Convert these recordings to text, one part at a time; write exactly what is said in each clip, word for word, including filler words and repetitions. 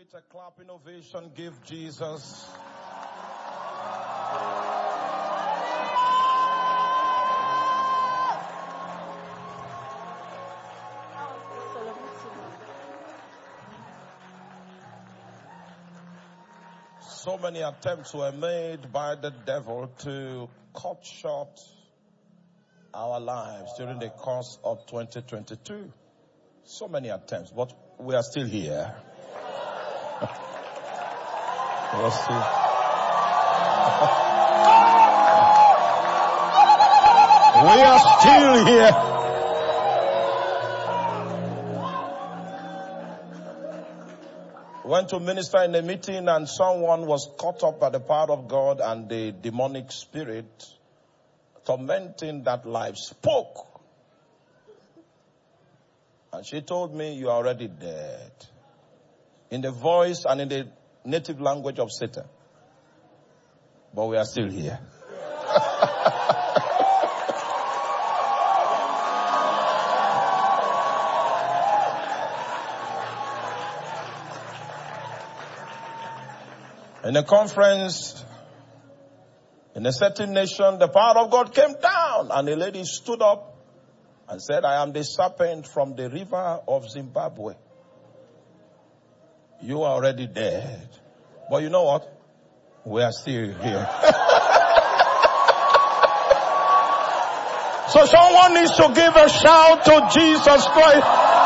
it a clap innovation. Give Jesus. So many attempts were made by the devil to cut short our lives during the course of twenty twenty-two. So many attempts, but we are still here. we are still. we are still here. Went to minister in a meeting and someone was caught up by the power of God and the demonic spirit tormenting that life spoke. And she told me, you are already dead. In the voice and in the native language of Satan. But we are still here. In a conference, in a certain nation, the power of God came down and a lady stood up and said, I am the serpent from the river of Zimbabwe. You are already dead. But you know what? We are still here. So someone needs to give a shout to Jesus Christ.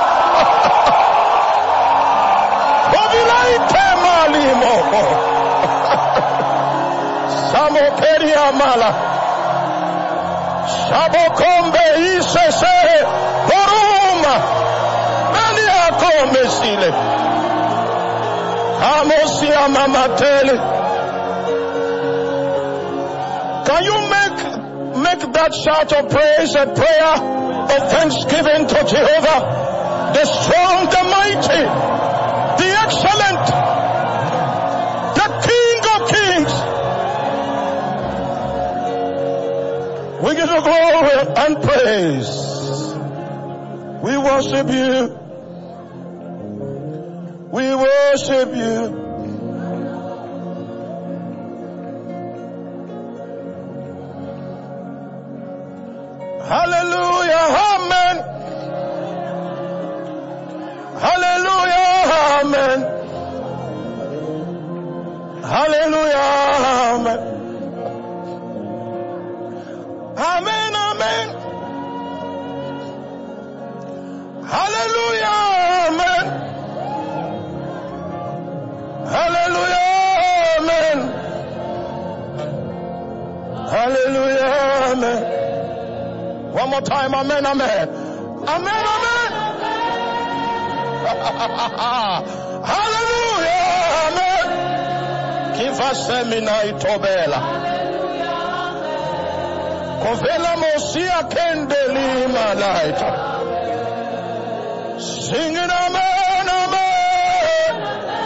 Samokeria mala. Sabokombe isese boruma. Nani akome sile. Amosia mamatele. Can you make make that shout of praise a prayer of thanksgiving to Jehovah, the strong, the mighty, the excellent, the King of Kings? We give you glory and praise. We worship you. We worship you. Hallelujah, amen. Hallelujah, amen. Hallelujah, amen. Amen, amen. Hallelujah, amen. Hallelujah, amen. Hallelujah, amen. One more time, amen, amen. Amen, amen. Hallelujah, amen. Give us semina itobela. Kovela mosia kendeli malaita. Sing it, amen, amen.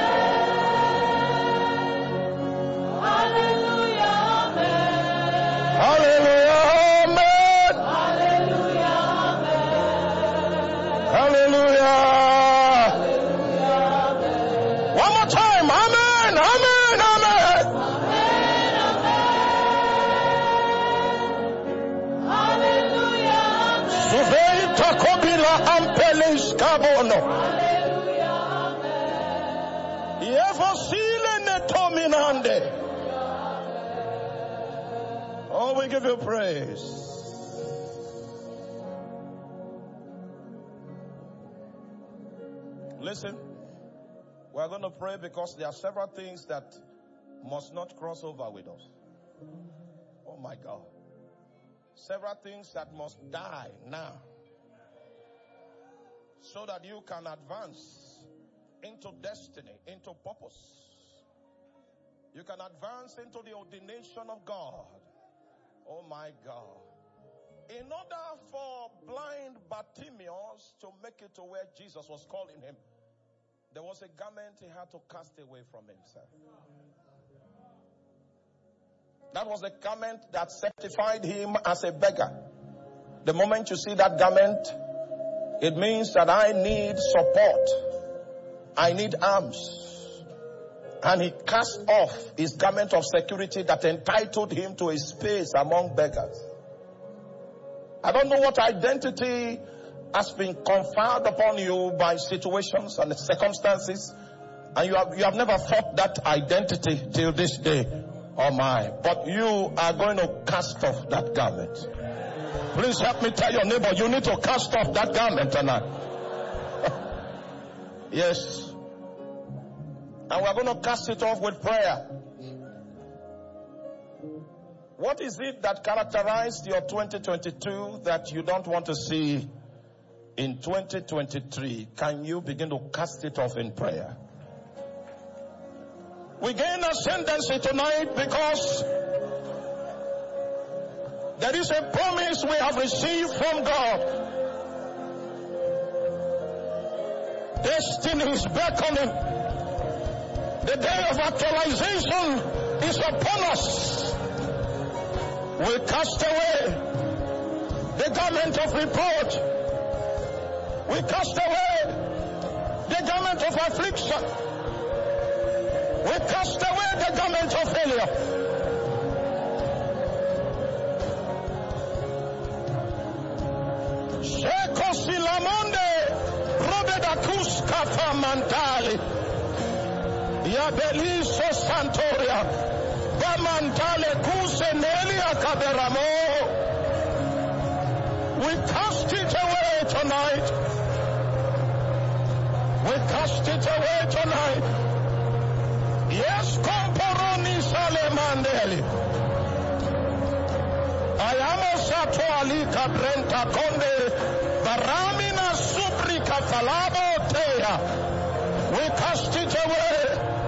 Hallelujah, amen. Hallelujah, amen. Hallelujah, amen. Hallelujah. Hallelujah, amen. One more time, amen, amen, amen. Amen, amen. Hallelujah, amen. Suveita kobila ampelis kabono. Hallelujah, amen. Yevosile netominande. Oh, we give you praise. Listen, we're going to pray because there are several things that must not cross over with us. Oh my God. Several things that must die now so that you can advance into destiny, into purpose. You can advance into the ordination of God. Oh my God. In order for blind Bartimaeus to make it to where Jesus was calling him, there was a garment he had to cast away from himself. That was a garment that certified him as a beggar. The moment you see that garment, it means that I need support. I need arms. And he cast off his garment of security that entitled him to a space among beggars. I don't know what identity has been conferred upon you by situations and circumstances, and you have, you have never thought that identity till this day. Oh my. But you are going to cast off that garment. Please help me tell your neighbor, you need to cast off that garment tonight. Yes. And we're going to cast it off with prayer. What is it that characterized your twenty twenty-two that you don't want to see in twenty twenty-three? Can you begin to cast it off in prayer? We gain ascendancy tonight because there is a promise we have received from God. Destiny is beckoning. The day of actualization is upon us. We cast away the garment of reproach. We cast away the garment of affliction. We cast away the garment of failure. Sheko silamonde robedakus kafa mantali yabeliso santoria bamantale kusenelia kaberamo. We cast it away tonight. We cast it away tonight. Yes, komporoni sale mandeli. Ayamo sato alika brenta konde baramina suprika falabo teya. We cast it away.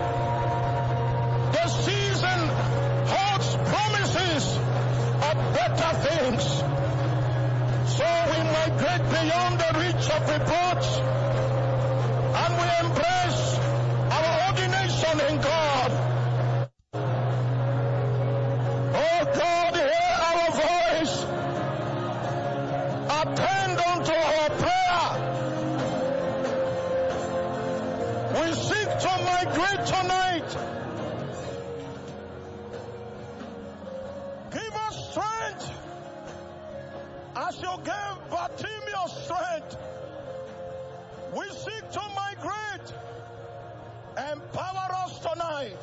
The season holds promises of better things. So we migrate beyond the reach of reproach and we embrace our ordination in God. Oh God, hear our voice. Attend unto our prayer. We seek to migrate tonight. Give us strength as you gave Bartimaeus strength. We seek to migrate. Empower us tonight.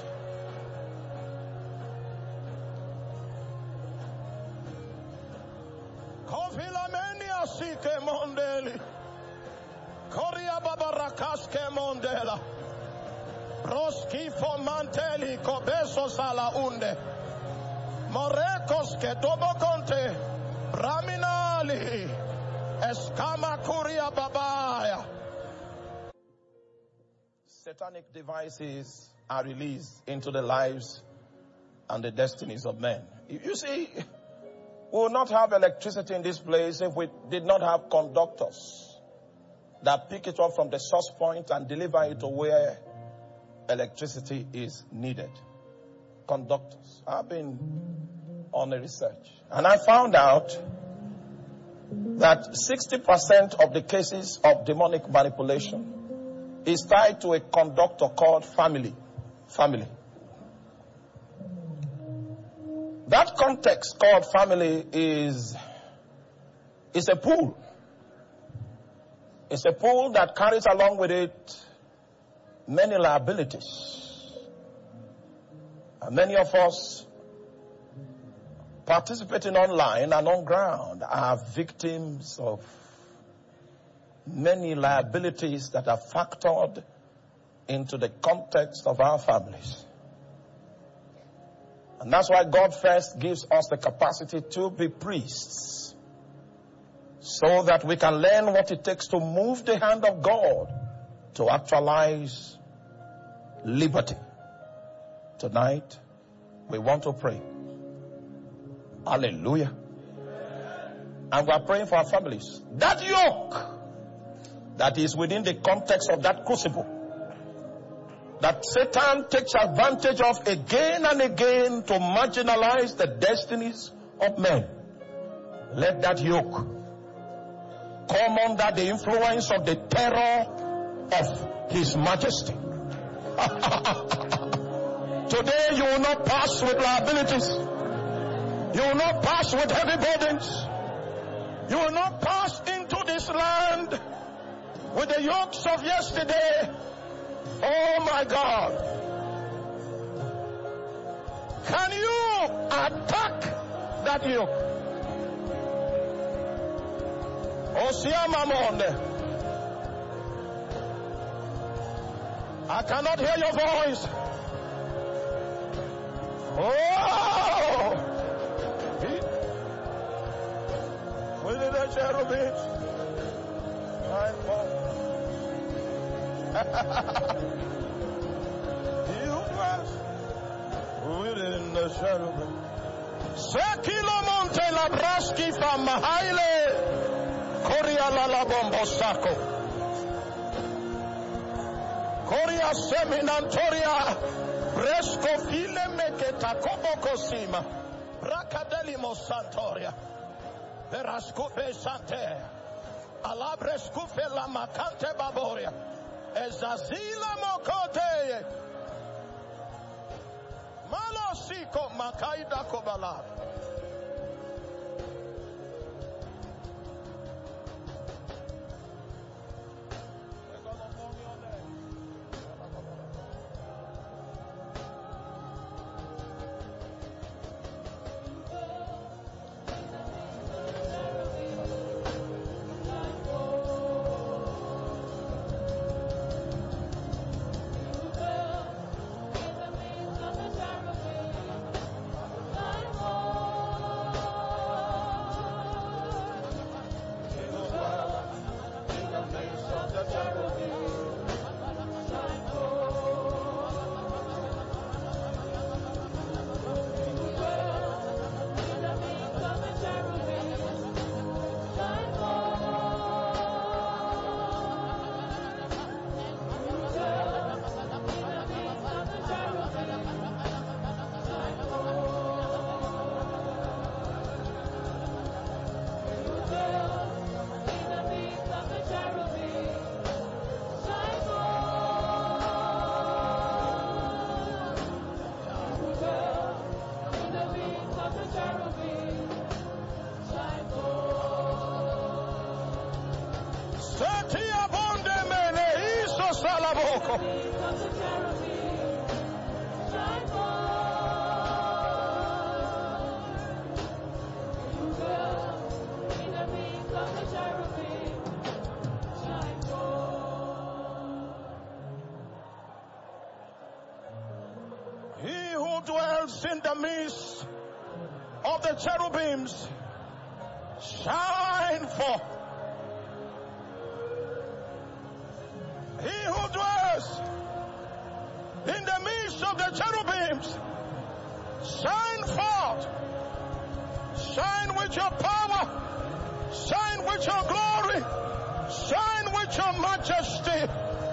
Kofilamenia sike mondeli. Korea babarakaske mondela. Broski fomanteli kobeso sala unde. Morekos ke dobokonte. Braminali. Eskama kuria babaya. Satanic devices are released into the lives and the destinies of men. You see, we will not have electricity in this place if we did not have conductors that pick it up from the source point and deliver it to where electricity is needed. Conductors. I've been on a research and I found out that sixty percent of the cases of demonic manipulation is tied to a conductor called family. Family. That context called family is, is a pool. It's a pool that carries along with it many liabilities. And many of us participating online and on ground are victims of many liabilities that are factored into the context of our families. And that's why God first gives us the capacity to be priests, so that we can learn what it takes to move the hand of God to actualize liberty. Tonight, we want to pray. Hallelujah. And we are praying for our families. That yoke that is within the context of that crucible, that Satan takes advantage of again and again to marginalize the destinies of men. Let that yoke come under the influence of the terror of His Majesty. Today you will not pass with liabilities. You will not pass with heavy burdens. You will not pass into this land with the yokes of yesterday. Oh my God. Can you attack that yoke? Osiamamonde. I cannot hear your voice. Oh! With the cherubims. You was within the cherubim. Sekilo monte labraski from Mahaile. Korea la bombosako. Korea seminantoria. Bresco file meketa koboko sima. Brakadelimo santoria. Verascufe sante. Alabrescufe la macante baboria. Ezazila mokote. Malosiko makaida kobala. He who dwells in the midst of the cherubims shine forth. He who dwells in the midst of the cherubims shine forth. Shine with your power. Shine with your glory. Shine with your majesty.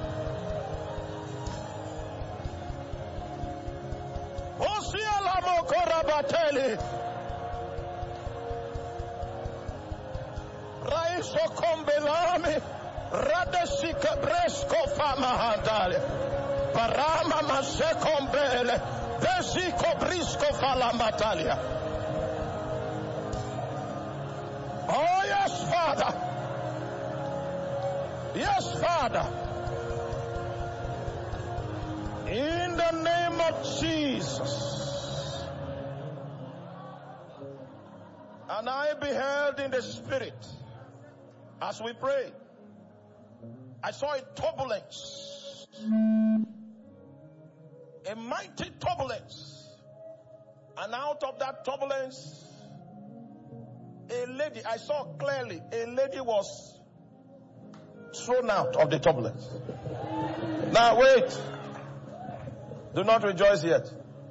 Osialamo korabateli. Raiso kombelami. Radesika bresko fama handale. Parama masekombele. Besiko brisco falamatalia. Oh yes, Father. Yes, Father. In the name of Jesus. And I beheld in the spirit as we pray. I saw a turbulence. A mighty turbulence. And out of that turbulence, a lady, I saw clearly, a lady was thrown out of the turbulence. Now wait. Do not rejoice yet.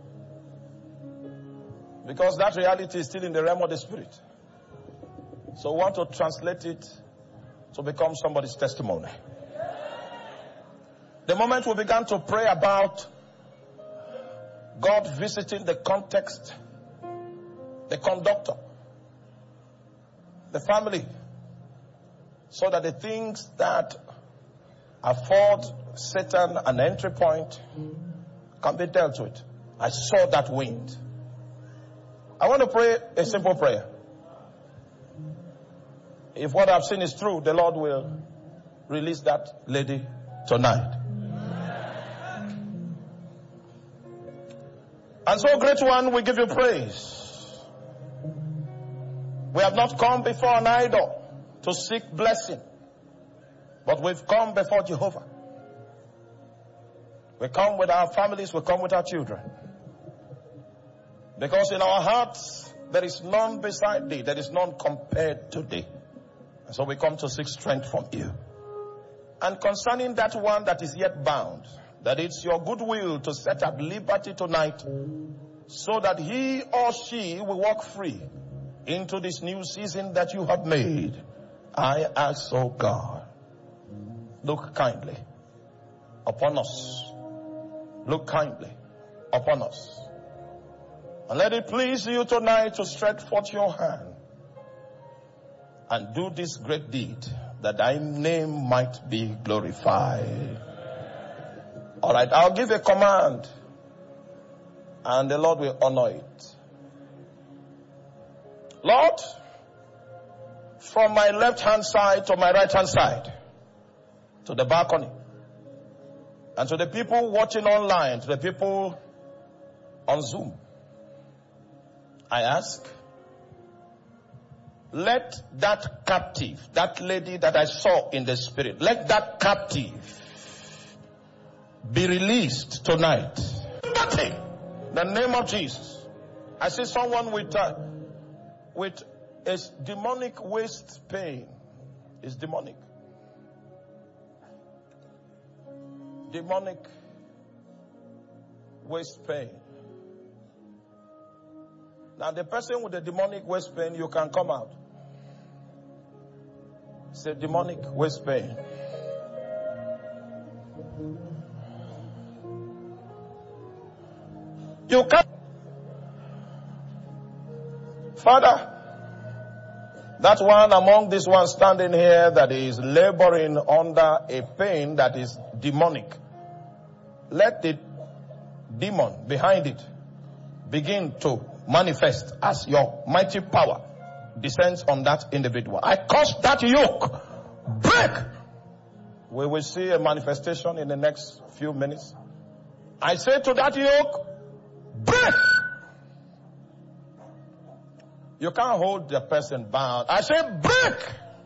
Because that reality is still in the realm of the spirit. So we want to translate it to become somebody's testimony. The moment we began to pray about God visiting the context, the conductor, the family, so that the things that afford Satan an entry point can be dealt with. I saw that wind. I want to pray a simple prayer. If what I've seen is true, the Lord will release that lady tonight. And so, great one, we give you praise. We have not come before an idol to seek blessing, but we've come before Jehovah. We come with our families, we come with our children. Because in our hearts, there is none beside thee, there is none compared to thee. And so we come to seek strength from you. And concerning that one that is yet bound, that it's your good will to set at liberty tonight, so that he or she will walk free into this new season that you have made. I ask, oh God, look kindly upon us. Look kindly upon us. And let it please you tonight to stretch forth your hand and do this great deed, that thy name might be glorified. All right, I'll give a command, and the Lord will honor it. Lord, from my left hand side to my right hand side, to the balcony, and to the people watching online, to the people on Zoom, I ask, let that captive, that lady that I saw in the spirit, let that captive be released tonight. Nothing. In the name of Jesus. I see someone with uh, with a demonic waist pain. It's demonic. Demonic waist pain. Now the person with the demonic waist pain, you can come out. It's a demonic waist pain. You can't. Father, that one among these ones standing here that is laboring under a pain that is demonic, let the demon behind it begin to manifest as your mighty power descends on that individual. I cause that yoke break. We will see a manifestation in the next few minutes. I say to that yoke, break. You can't hold the person bound. I say break.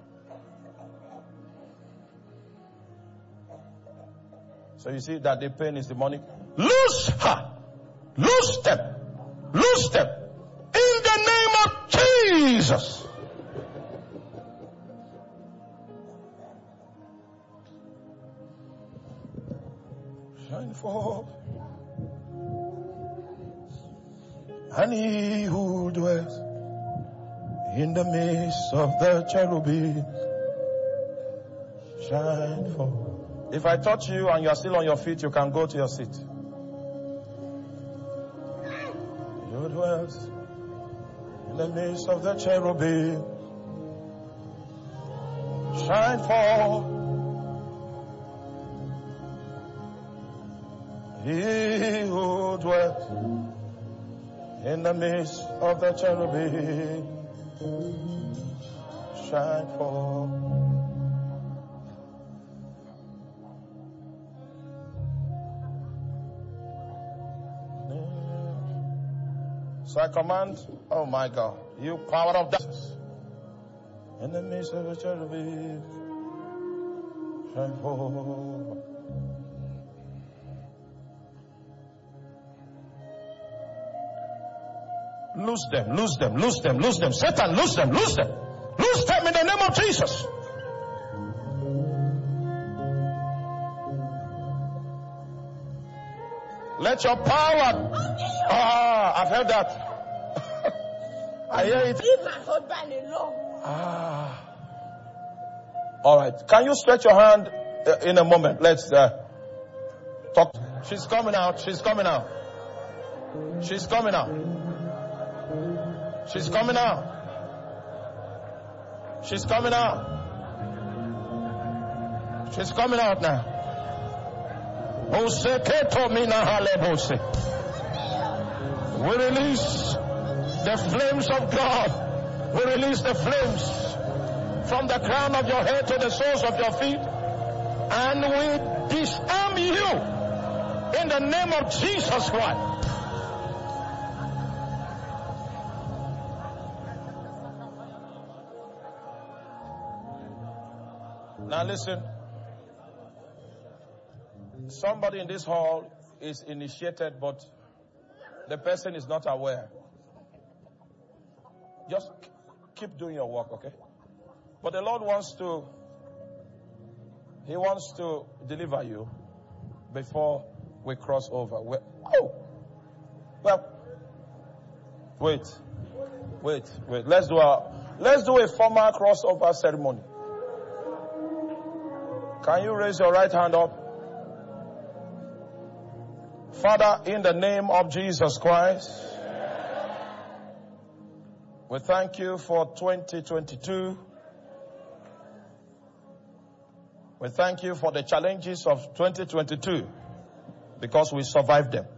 So you see that the pain is demonic. Loose her. Loose them. Loose them. In the name of Jesus. Shine forth. And he who dwells in the midst of the cherubim shine forth. If I touch you and you are still on your feet, you can go to your seat. You dwells in the midst of the cherubim shine forth. He who dwells in the midst of the cherubim shine forth. So I command, oh my God, you power of darkness, in the midst of the cherubim shine forth. Loose them, loose them, loose them, loose them. Satan, loose them, loose them. Loose them in the name of Jesus. Let your power. Ah, I've heard that. I hear it. Leave my husband alone. Ah. All right. Can you stretch your hand uh, in a moment? Let's uh, talk. She's coming out. She's coming out. She's coming out. She's coming out. She's coming out. She's coming out now. We release the flames of God. We release the flames from the crown of your head to the soles of your feet. And we disarm you in the name of Jesus Christ. Now listen. Somebody in this hall is initiated, but the person is not aware. Just keep doing your work, okay? But the Lord wants to, He wants to deliver you before we cross over. We're, oh! Well, wait, wait, wait. Let's do a, let's do a formal crossover ceremony. Can you raise your right hand up? Father, in the name of Jesus Christ, we thank you for twenty twenty-two. We thank you for the challenges of twenty twenty-two because we survived them.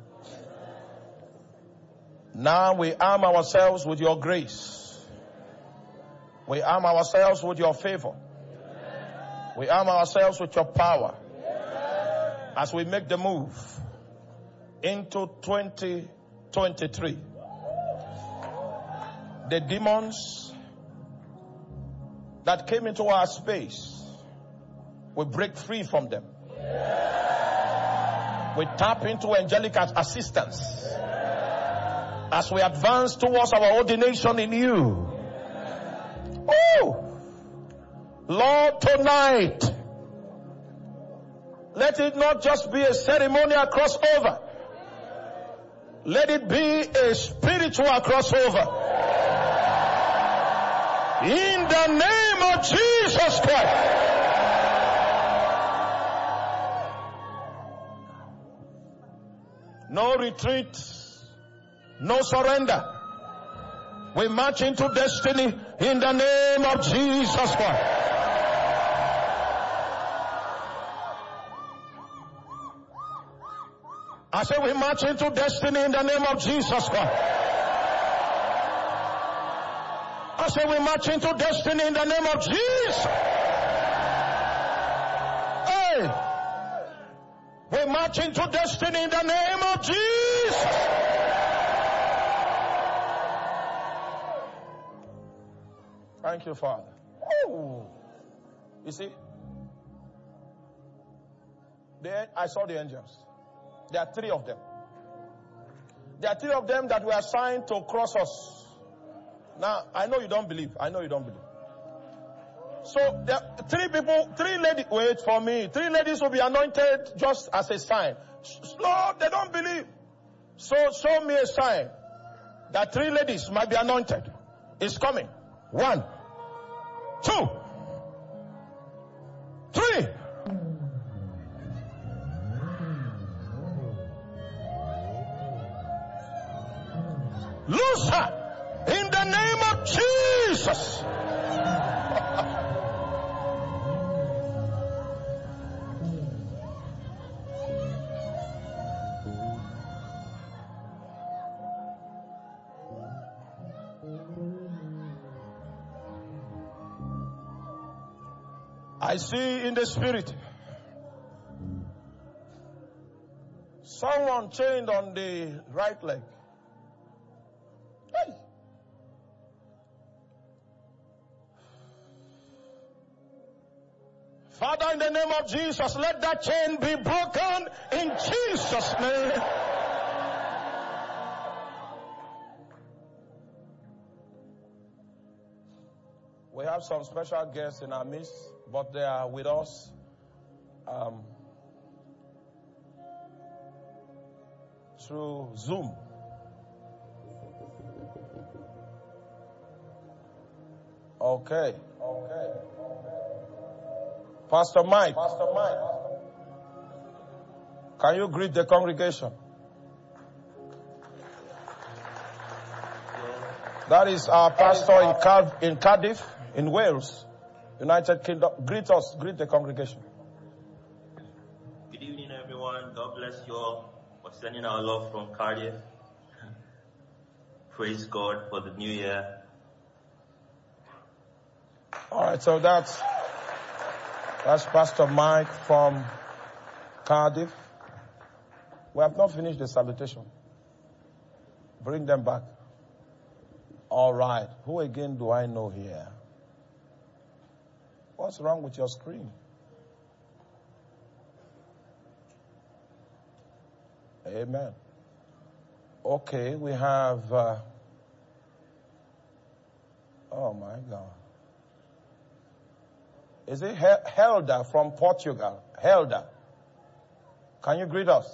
Now we arm ourselves with your grace. We arm ourselves with your favor. We arm ourselves with your power as we make the move into twenty twenty-three. The demons that came into our space, we break free from them. We tap into angelic assistance as we advance towards our ordination in you. Oh! Lord, tonight, let it not just be a ceremonial crossover. Let it be a spiritual crossover. In the name of Jesus Christ. No retreat, no surrender. We march into destiny in the name of Jesus Christ. I say we march into destiny in the name of Jesus Christ. I say we march into destiny in the name of Jesus. Hey! We march into destiny in the name of Jesus. Thank you, Father. Ooh. You see? There, I saw the angels. There are three of them. There are three of them that were assigned to cross us. Now, I know you don't believe. I know you don't believe. So, there are three people, three ladies, wait for me. Three ladies will be anointed just as a sign. Lord, they don't believe. So, show me a sign that three ladies might be anointed. It's coming. One, two, three. Loose her in the name of Jesus. I see in the spirit someone chained on the right leg. Hey. Father, in the name of Jesus, let that chain be broken in Jesus' name. We have some special guests in our midst, but they are with us um, through Zoom. Okay. Okay. Pastor Mike. Pastor Mike. Can you greet the congregation? That is our pastor in, Car- in Cardiff, in Wales, United Kingdom. Greet us, greet the congregation. Good evening, everyone. God bless you all for sending our love from Cardiff. praise God for the new year. All right, so that's that's Pastor Mike from Cardiff. We have not finished the salutation. Bring them back. All right. Who again do I know here? What's wrong with your screen? Amen. Okay, we have... Uh, oh, my God. Is it Hel- Helda from Portugal? Helda. Can you greet us?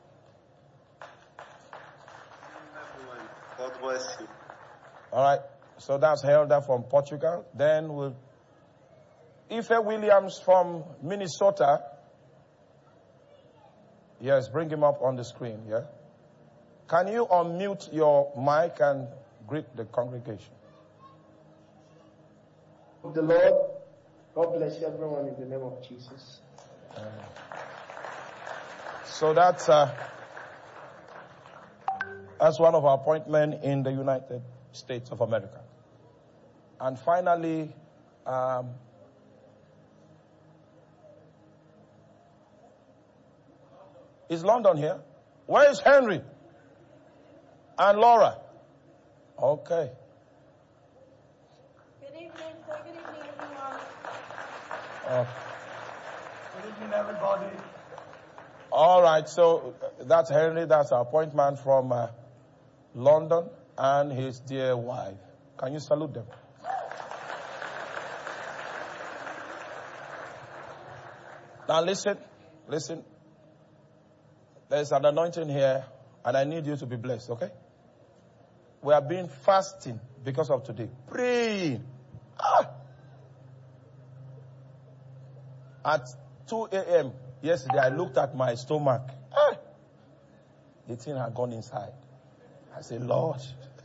Everyone, God bless you. All right. So that's Helda from Portugal. Then we'll... Ife Williams from Minnesota. Yes, bring him up on the screen, yeah? Can you unmute your mic and greet the congregation? The Lord, God bless everyone in the name of Jesus. Uh, so that's uh, that's one of our appointments in the United States of America. And finally, um, is London here? Where is Henry? And Laura? Okay. Good evening, sir. Good evening, everyone. Uh, Good evening, everybody. all right, so uh, that's Henry. That's our appointment from uh, London and his dear wife. Can you salute them? Now listen, listen. There's an anointing here, and I need you to be blessed, okay? We have been fasting because of today. Praying. Ah! At two a.m. yesterday, I looked at my stomach. Ah! The thing had gone inside. I said, Lord.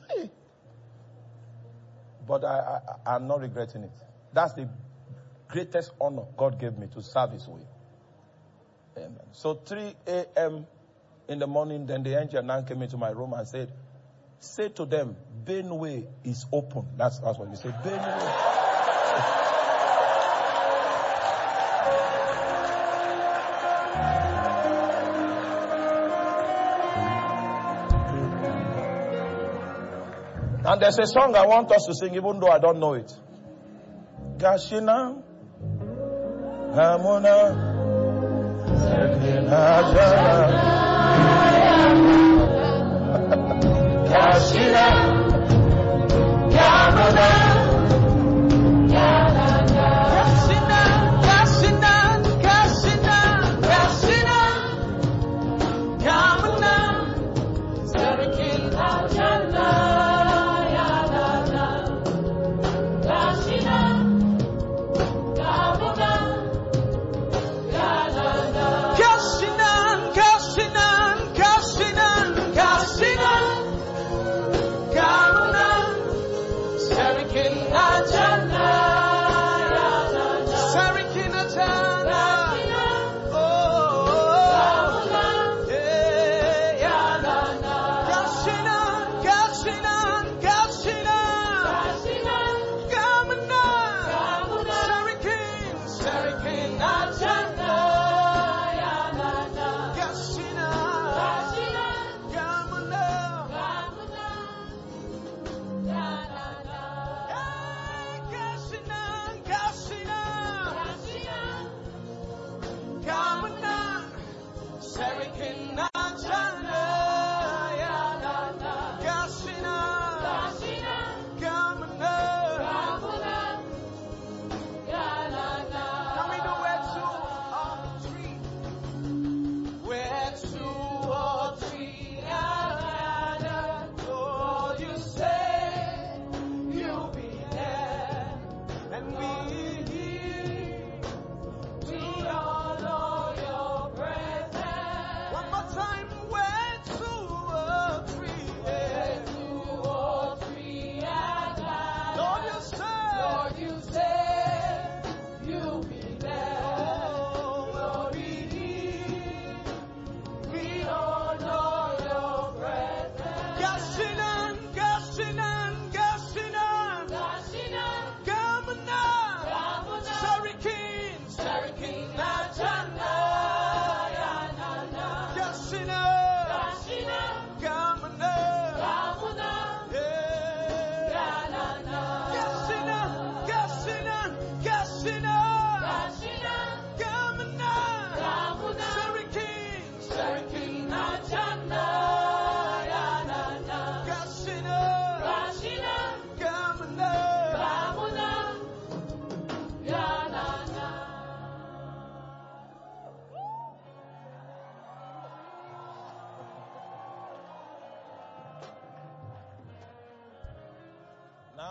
But I, I, I'm not regretting it. That's the greatest honor God gave me to serve His way. Amen. So three a.m. in the morning, then the angel now came into my room and said, say to them, Benway is open. That's, that's what he said. Benway. And there's a song I want us to sing, even though I don't know it. Gashina, Hamuna, Gashina, Hamuna.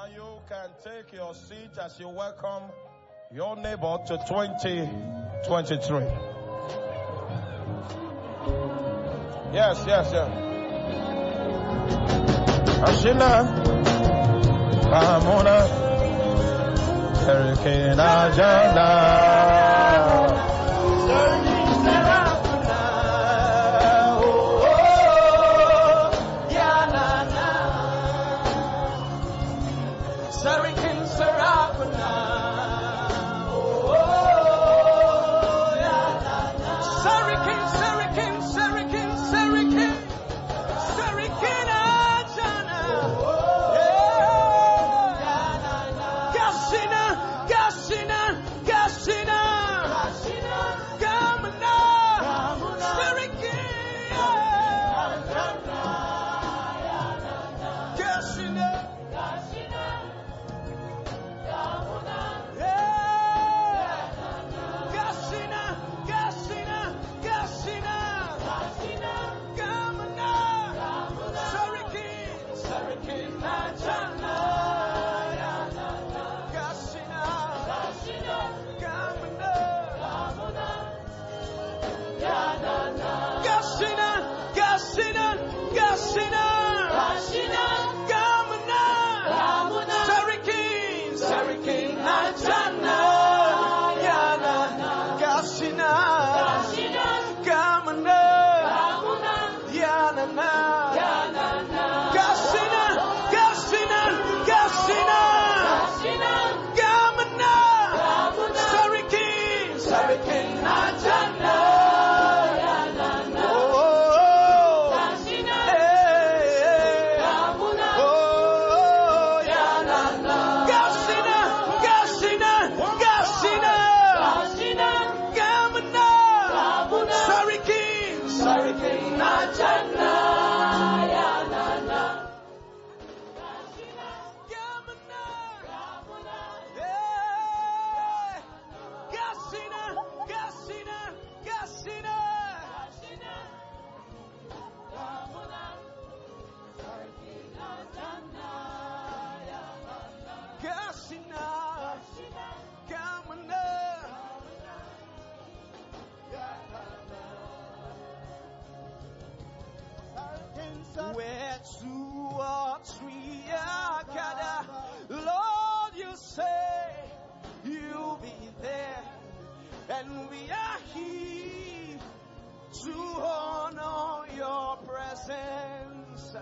Now you can take your seat as you welcome your neighbor to twenty twenty-three. Yes, yes, yes. Ashina, Amuna, Erikina Jana. Where two or three are gathered, Lord, you say you'll be there, and we are here to honor your presence.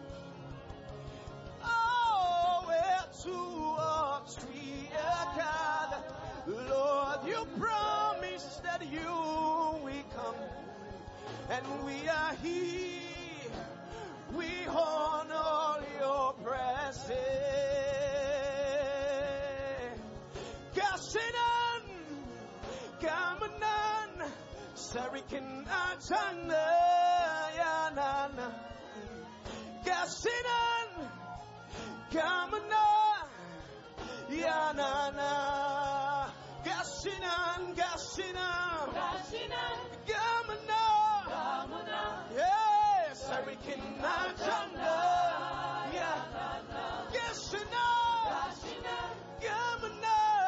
Oh, where two or three are gathered, Lord, you promised that you will come, and we are here. We honor your presence. Kasinan, Kamanan, Sarikin Atana, Yanana. Kasinan, Kamana, Yanana. Kasinan, Kasinan, Kasinan, Kamana, Kamana. Yeah. We cannot jump yeah. Yes, you know. Come on,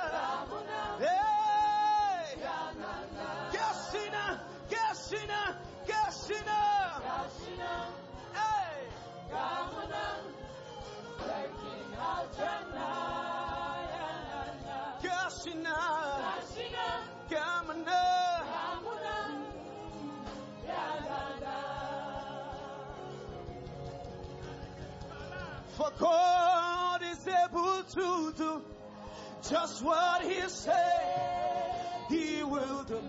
hey. Yes, you know. Yes, you know. Yes, you know. Hey. Come on, breaking out tonight. Yes, you know. Come on, for God is able to do just what He said He will do.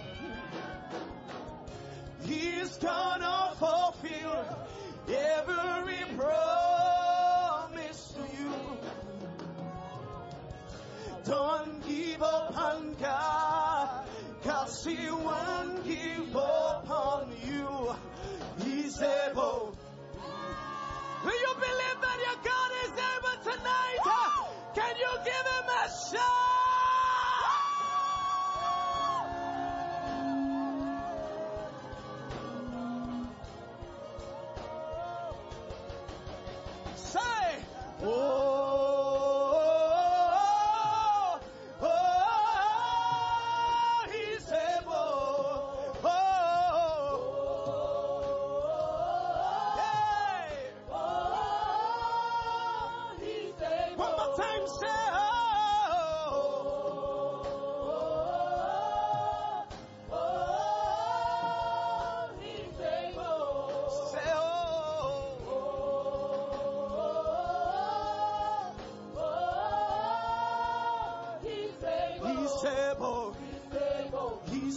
He's gonna fulfill every promise to you. Don't give up on God, 'cause He won't give up on you. He's able. Do you believe that your God is able tonight? Can you give Him a shout? Say, oh.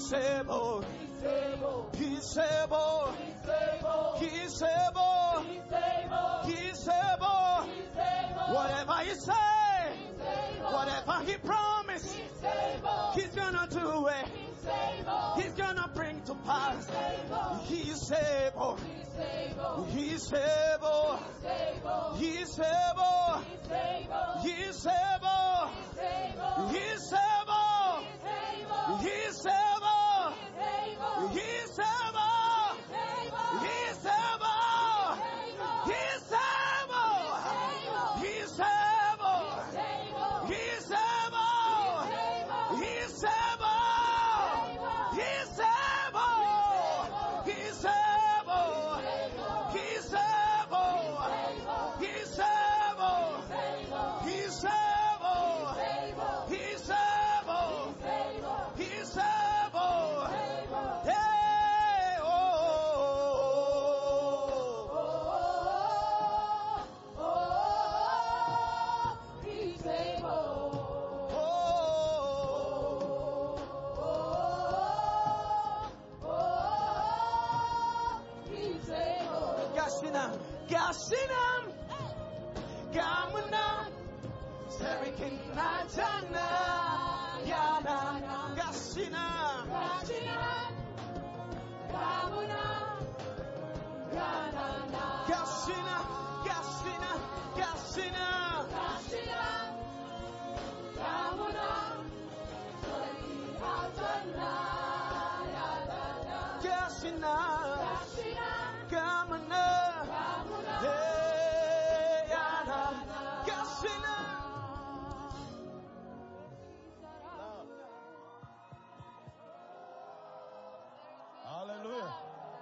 He's able. He's able. He's able. He's able. Whatever He say, whatever He promised, He's gonna do it. He's gonna bring to pass. He's able. He's able. He's able. He's able. He's able. He's able. He's able. He's able. He's able. He's able. He's able. He's able. He's able. He's able. He's able. He's able. He's able. He's able. He's able. Hey, oh, oh, oh, He's able. oh, He's able. Gasinam, Gasinam, Gamunam, Serikin Najana, Yana, Gasinam, Gasina, Gasina, Gasina, Gasina, Gamana, hey, Yana, Gasina. Hallelujah.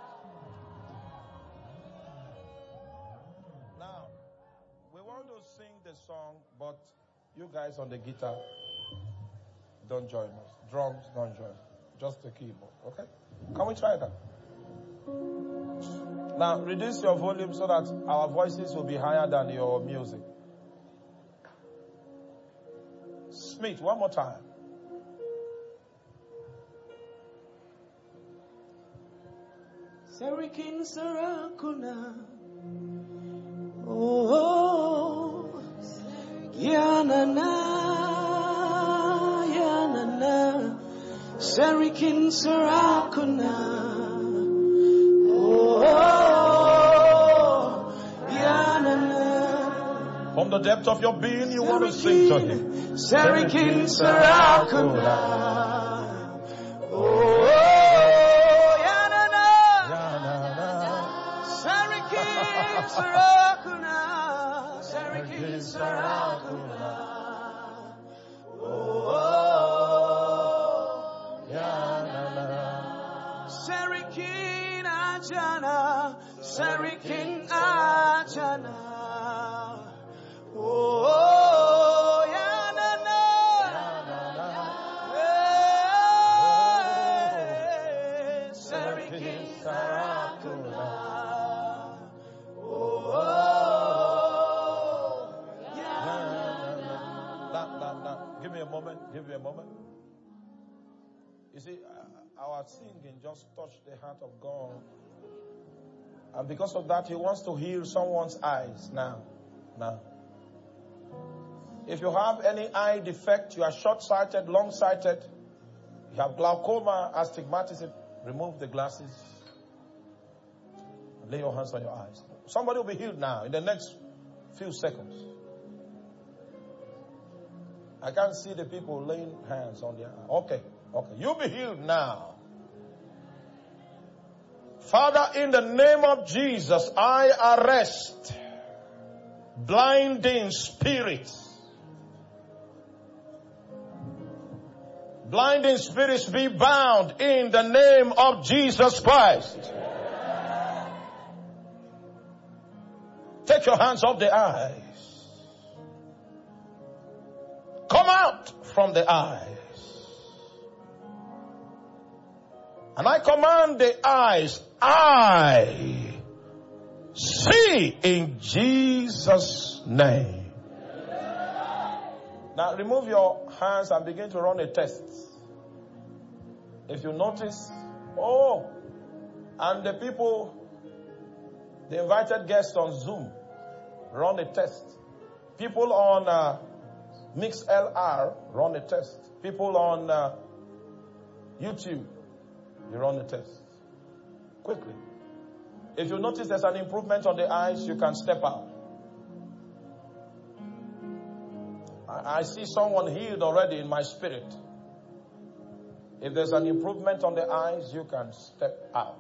Now, we want to sing the song, but you guys on the guitar, don't join us. Drums, don't join. Just the keyboard, okay? Can we try that? Now, reduce your volume so that our voices will be higher than your music. Smith, one more time. Serikin Sarakuna. Oh, Yanana, Yanana, Serikin Sarakuna. Oh, Yanana. From the depth of your being, you want to sing to Him. Serikin Sarakuna. Oh, Sarakuna, Sarikin Sarakuna. Oh, Yanana. Sarikin Ajana, Sarikin Ajana. Oh, Yanana. Sarikin Sarakuna. Give me a moment. Give me a moment. You see, uh, our singing just touched the heart of God. And because of that, He wants to heal someone's eyes now. Now. If you have any eye defect, you are short-sighted, long-sighted, you have glaucoma, astigmatism, remove the glasses. And lay your hands on your eyes. Somebody will be healed now in the next few seconds. I can't see the people laying hands on their eyes. Okay, okay. You'll be healed now. Father, in the name of Jesus, I arrest blinding spirits. Blinding spirits be bound in the name of Jesus Christ. Take your hands off the eyes. Come out from the eyes. And I command the eyes, I see in Jesus' name. Now remove your hands and begin to run a test. If you notice, oh, and the people, the invited guests on Zoom, run a test. People on uh, MixLR, run a test. People on uh, YouTube, you run a test. Quickly. If you notice there's an improvement on the eyes, you can step out. I, I see someone healed already in my spirit. If there's an improvement on the eyes, you can step out.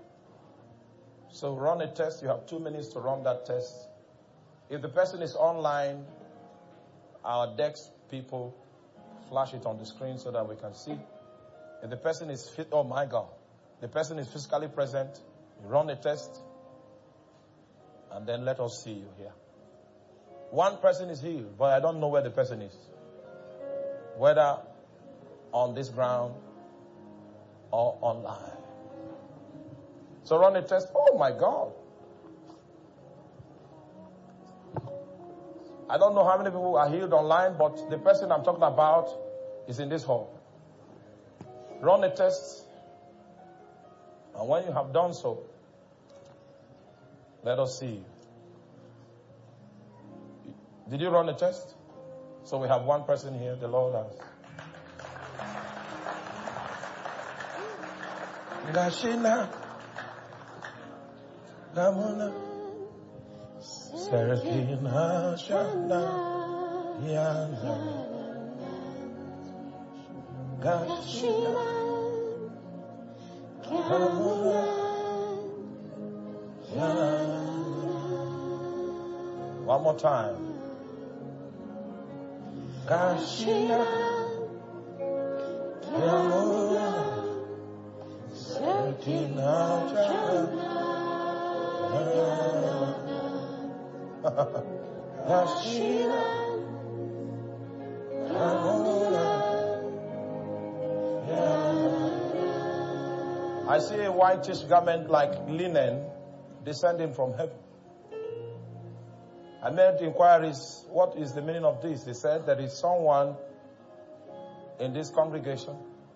So run a test. You have two minutes to run that test. If the person is online, our Dex people flash it on the screen so that we can see. If the person is fit, oh my God, the person is physically present, you run a test, and then let us see you here. One person is healed, but I don't know where the person is. Whether on this ground or online. So run a test. Oh my God. I don't know how many people are healed online, but the person I'm talking about is in this hall. Run a test. And when you have done so, let us see. Did you run a test? So we have one person here. The Lord has. Gashina. Gamuna. Serafina Shana. Yana. Gashina. Gamuna. Yana. One more time. Gashina. Gamuna. Serafina Shana. I see a whitish garment like linen descending from heaven. I made inquiries, what is the meaning of this? They said there is someone in this congregation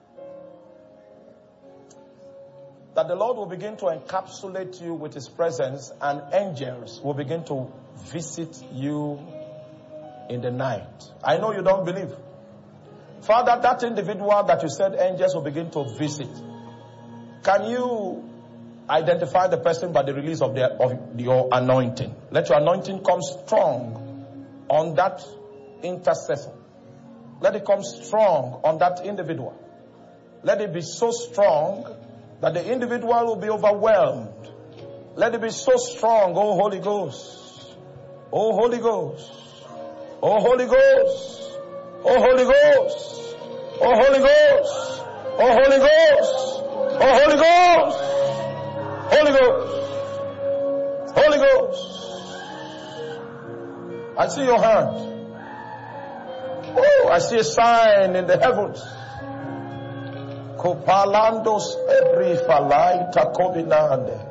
that the Lord will begin to encapsulate you with His presence, and angels will begin to visit you in the night. I know you don't believe. Father, that individual that you said angels will begin to visit, can you identify the person by the release of, their, of your anointing? Let your anointing come strong on that intercessor. Let it come strong on that individual. Let it be so strong that the individual will be overwhelmed. Let it be so strong, oh Holy Ghost. Oh Holy Ghost. Oh Holy Ghost. Oh Holy Ghost. Oh Holy Ghost. Oh Holy Ghost. Oh Holy Ghost. Holy Ghost. Holy Ghost. I see your hand. Oh, I see a sign in the heavens. Copalandos every falaita covinande.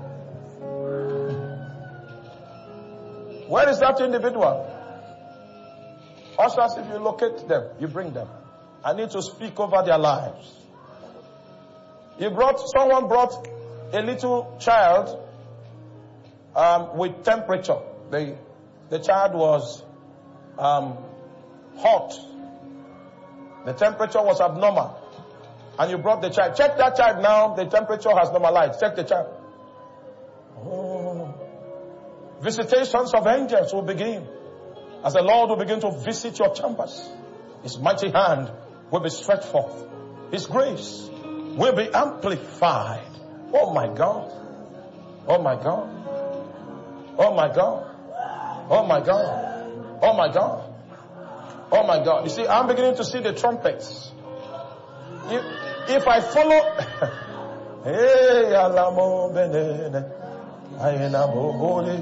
Where is that individual? Ushers, if you locate them, you bring them. I need to speak over their lives. You brought, someone brought a little child um, with temperature. The, the child was um, hot. The temperature was abnormal. And you brought the child. Check that child now. The temperature has normalized. Check the child. Oh. Visitations of angels will begin. As the Lord will begin to visit your chambers. His mighty hand will be stretched forth. His grace will be amplified. Oh my God. Oh my God. Oh my God. Oh my God. Oh my God. Oh my God. You see, I'm beginning to see the trumpets. If, if I follow, hey, Alamo Benene, Ayenabo Holy,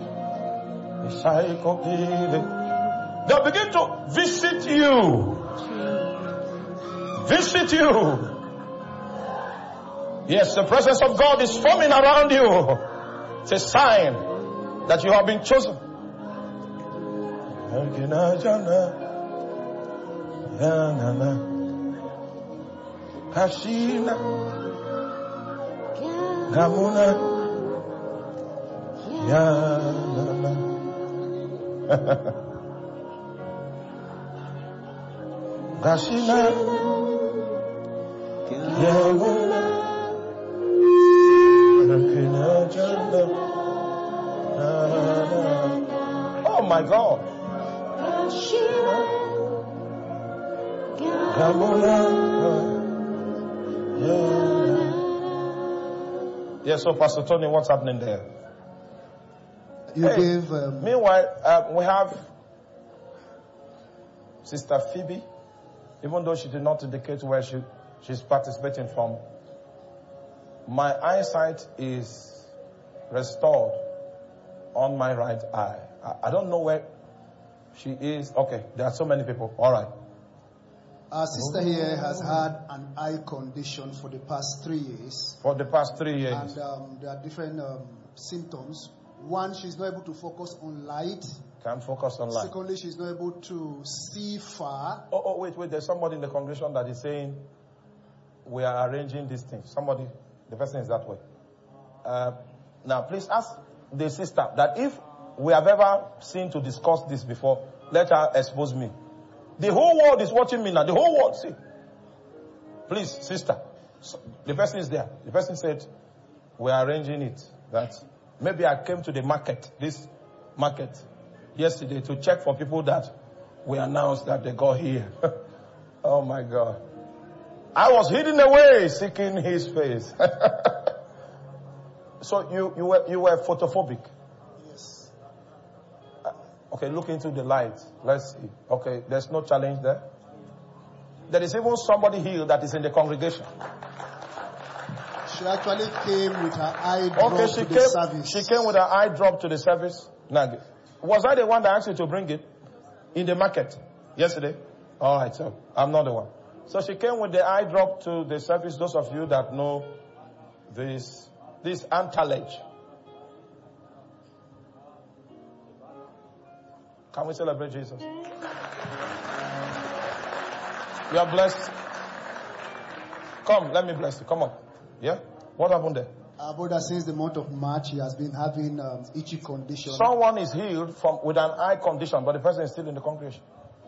they'll begin to visit you. Visit you. Yes, the presence of God is forming around you. It's a sign that you have been chosen. Kashina. Gamuna. Yeah. Gashina. Gamuna. Oh my God. Yes, so Pastor Tony, what's happening there? You Hey, gave. Um, meanwhile, uh, we have Sister Phoebe, even though she did not indicate where she, she's participating from. My eyesight is restored on my right eye. I, I don't know where she is. Okay, there are so many people. All right. Our sister here has had an eye condition for the past three years. For the past three years. And um, there are different um, symptoms. One, she's not able to focus on light. Can't focus on light. Secondly, she's not able to see far. Oh, oh, wait, wait. There's somebody in the congregation that is saying we are arranging these things. Somebody, the person is that way. Uh, now, please ask the sister that if we have ever seen to discuss this before, let her expose me. The whole world is watching me now. The whole world, see. Please, sister. So, the person is there. The person said, we are arranging it. That maybe I came to the market, this market, yesterday to check for people that we announced that they got here. Oh my God. I was hidden away seeking his face. So you, you were, you were photophobic. Yes. Uh, okay, look into the light. Let's see. Okay, there's no challenge there. There is even somebody here that is in the congregation. She actually came with her eye drop Okay, she to the came, service. she came with her eye drop to the service. Now, was I the one that asked you to bring it in the market yesterday? All right, so I'm not the one. So she came with the eye drop to the service. Those of you that know this, this antalage. Can we celebrate Jesus? You are blessed. Come, let me bless you. Come on. Yeah? What happened there? Our brother, since the month of March, he has been having um, itchy condition. Someone is healed from with an eye condition, but the person is still in the congregation.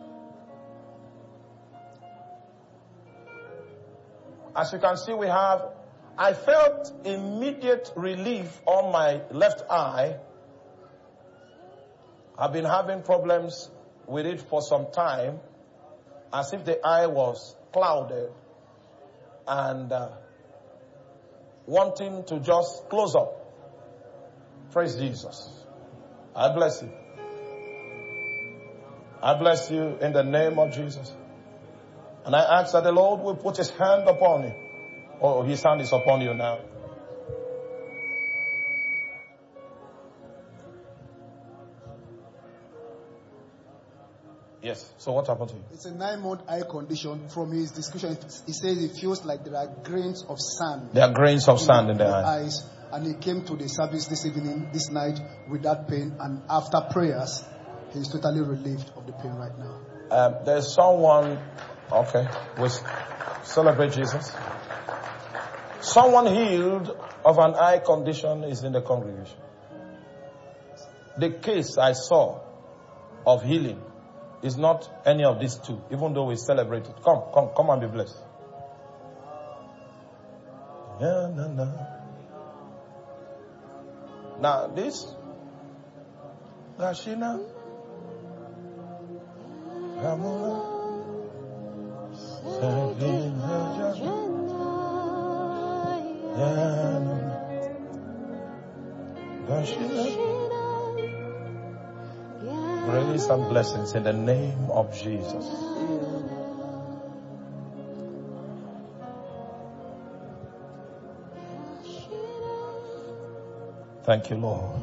As you can see, we have, I felt immediate relief on my left eye. I've been having problems with it for some time, as if the eye was clouded and uh, wanting to just close up. Praise Jesus. I bless you. I bless you in the name of Jesus. And I ask that the Lord will put his hand upon you. Oh, his hand is upon you now. Yes. So what happened to you? It's a nine-month eye condition. From his description, he says it feels like there are grains of sand. There are grains of sand in the eye. eyes. And he came to the service this evening, this night, with that pain. And after prayers, he's totally relieved of the pain right now. Um, there's someone, okay, we celebrate Jesus. Someone healed of an eye condition is in the congregation. The case I saw of healing is not any of these two, even though we celebrate it. Come, come, come and be blessed. Yeah, no, no. Now this, Gashina, Ramona, grace and blessings in the name of Jesus. Thank you, Lord.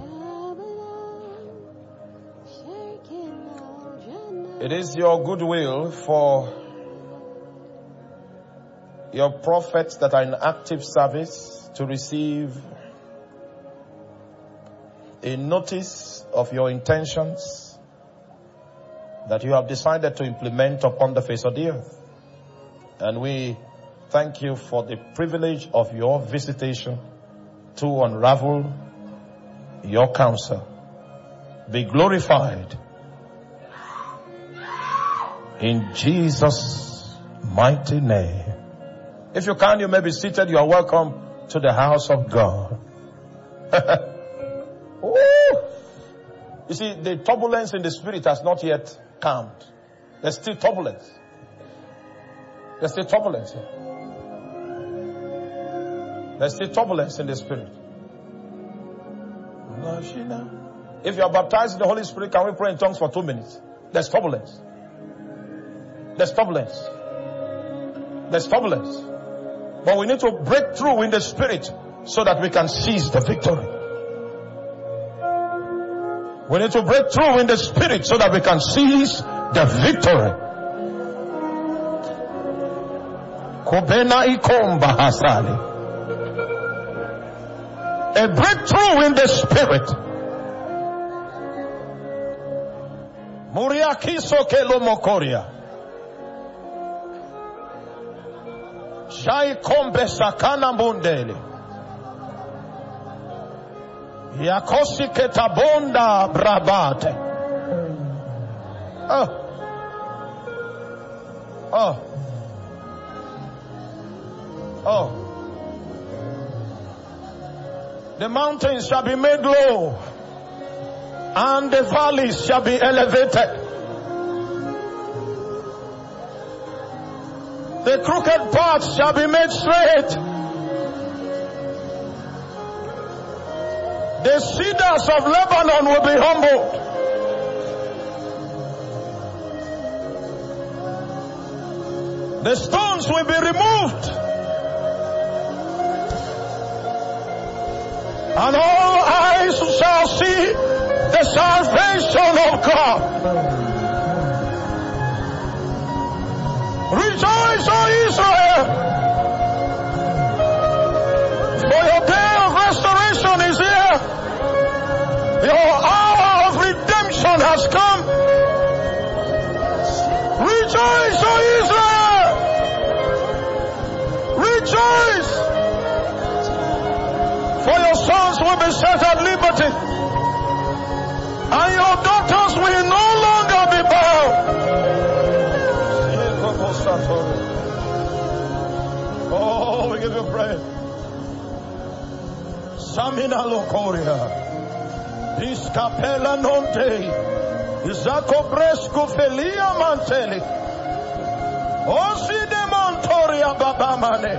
It is your goodwill for your prophets that are in active service to receive a notice of your intentions that you have decided to implement upon the face of the earth. And we thank you for the privilege of your visitation to unravel your counsel. Be glorified in Jesus' mighty name. If you can, you may be seated. You are welcome to the house of God. You see, the turbulence in the spirit has not yet calmed. There's still turbulence. There's still turbulence here. There's still turbulence in the spirit. If you are baptized in the Holy Spirit, can we pray in tongues for two minutes? There's turbulence. There's turbulence. There's turbulence. But we need to break through in the spirit so that we can seize the victory. We need to break through in the spirit so that we can seize the victory. Kobena ikomba hasali. A breakthrough in the spirit. Muriakiso kelo mokoria. Shai kombe sakana mundele. Yakosi ketabonda brabate. Oh. Oh. Oh. The mountains shall be made low, and the valleys shall be elevated. The crooked paths shall be made straight. The cedars of Lebanon will be humbled. The stones will be removed. And all eyes shall see the salvation of God. Rejoice, O Israel, for your day of restoration is here. Your hour of redemption has come. Rejoice, O Israel! Rejoice! For your sons will be set at liberty, and your daughters will no longer be bound. Oh, we give you praise. Samina Lokoria, Discapella Nonte, Isako Bresco Felia Manteli, Osi de Montoria Babamane.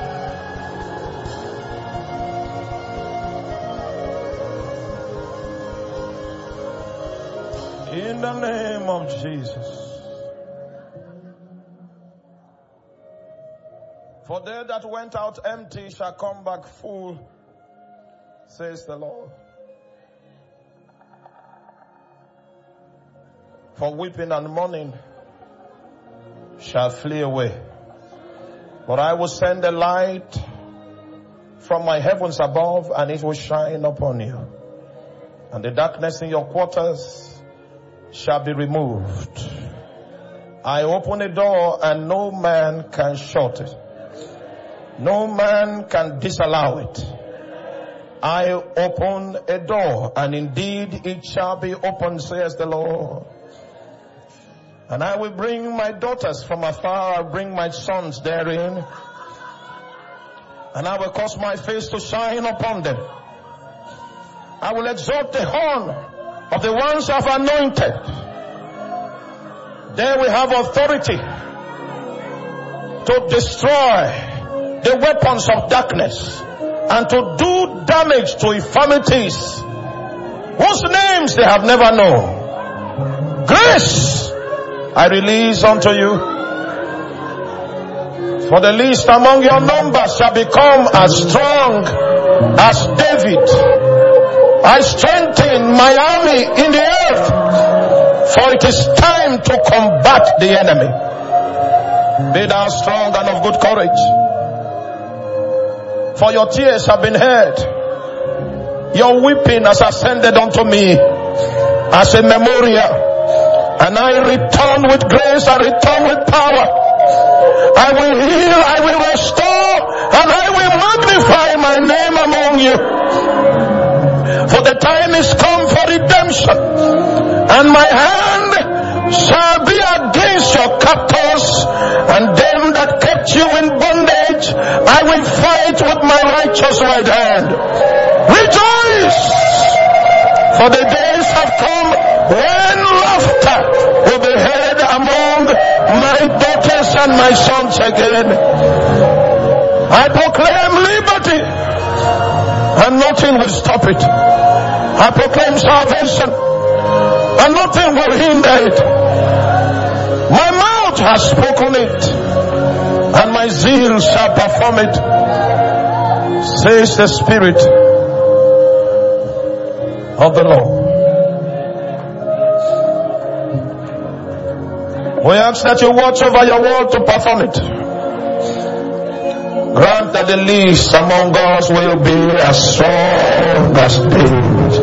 In the name of Jesus. For they that went out empty shall come back full, says the Lord. For weeping and mourning shall flee away. But I will send a light from my heavens above, and it will shine upon you. And the darkness in your quarters shall be removed. I open a door and no man can shut it. No man can disallow it. I open a door and indeed it shall be opened, says the Lord. And I will bring my daughters from afar, I'll bring my sons therein. And I will cause my face to shine upon them. I will exalt the horn of the ones I've anointed. There we have authority to destroy the weapons of darkness and to do damage to infirmities whose names they have never known. Grace I release unto you. For the least among your numbers shall become as strong as David. I strengthen my army in the earth, for it is time to combat the enemy. Be thou strong and of good courage, for your tears have been heard. Your weeping has ascended unto me as a memorial, and I return with grace, I return with power. I will heal, I will restore, and I will magnify my name among you. For the time is come for redemption, and my hand shall be against your captors, and them that kept you in bondage I will fight with my righteous right hand. Rejoice, for the days have come when laughter will be heard among my daughters and my sons again. I proclaim liberty, and nothing will stop it. I proclaim salvation, and nothing will hinder it. My mouth has spoken it, and my zeal shall perform it, says the Spirit of the Lord. We ask that you watch over your word to perform it. Grant that the least among us will be as strong as David.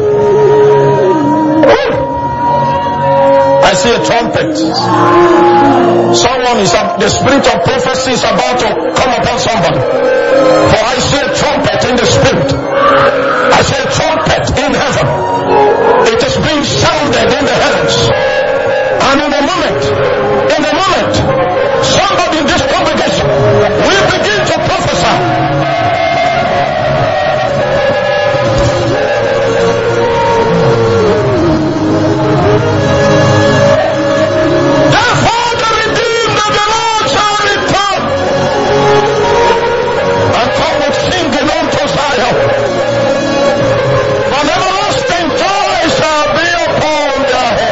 I see a trumpet. Someone is, the spirit of prophecy is about to come upon somebody. For I see a trumpet in the spirit. I see a trumpet in heaven. It is being sounded in the heavens. And in a moment, in a moment, somebody in this congregation will begin to prophesy. Therefore the redeemed of the Lord shall return and come with singing unto Zion. An everlasting joy shall be upon their head.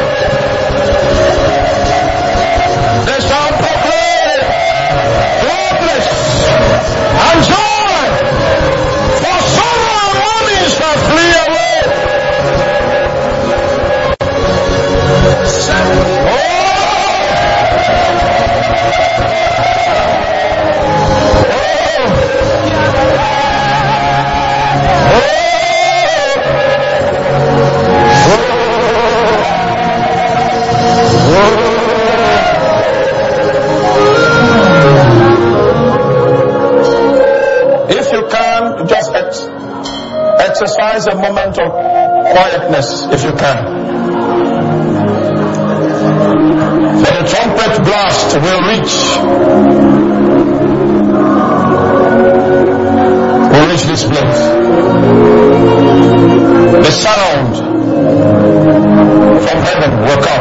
They shall proclaim gladness and joy, for sorrow and mourning shall flee away. Oh! If you can, just ex- exercise a moment of quietness if you can. For the trumpet blast will reach, will reach this place. The sound from heaven will come.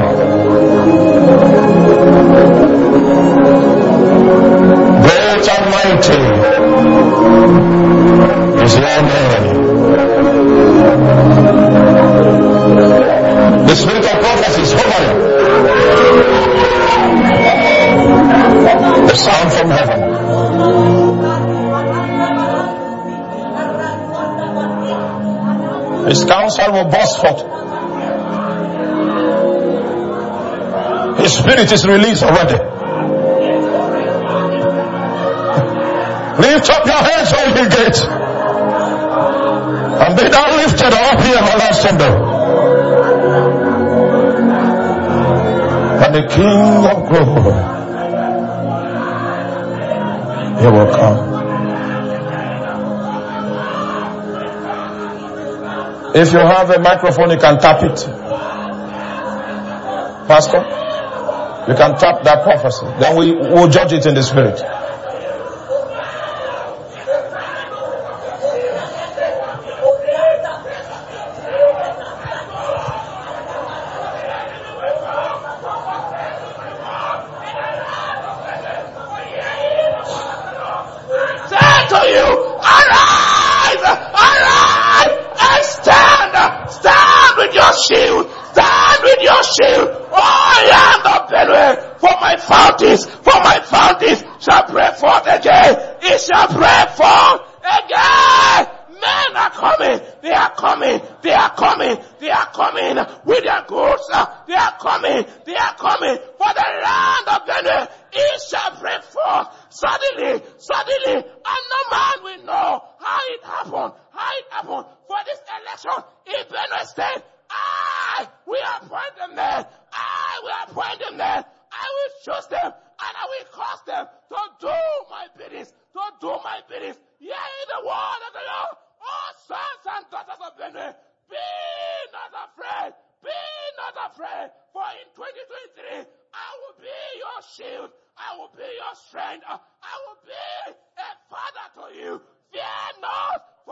Great and mighty is your name. The spirit of prophecy is hovering. The sound from heaven. His counsel will burst forth. His spirit is released already. Lift up your heads, O ye gates, and be thou lifted up, ye everlasting door. And the King of glory, he will come. If you have a microphone, you can tap it. Pastor, you can tap that prophecy. Then we will judge it in the spirit. afraid, for in twenty twenty-three, I will be your shield. I will be your strength. I will be a father to you. Fear not, for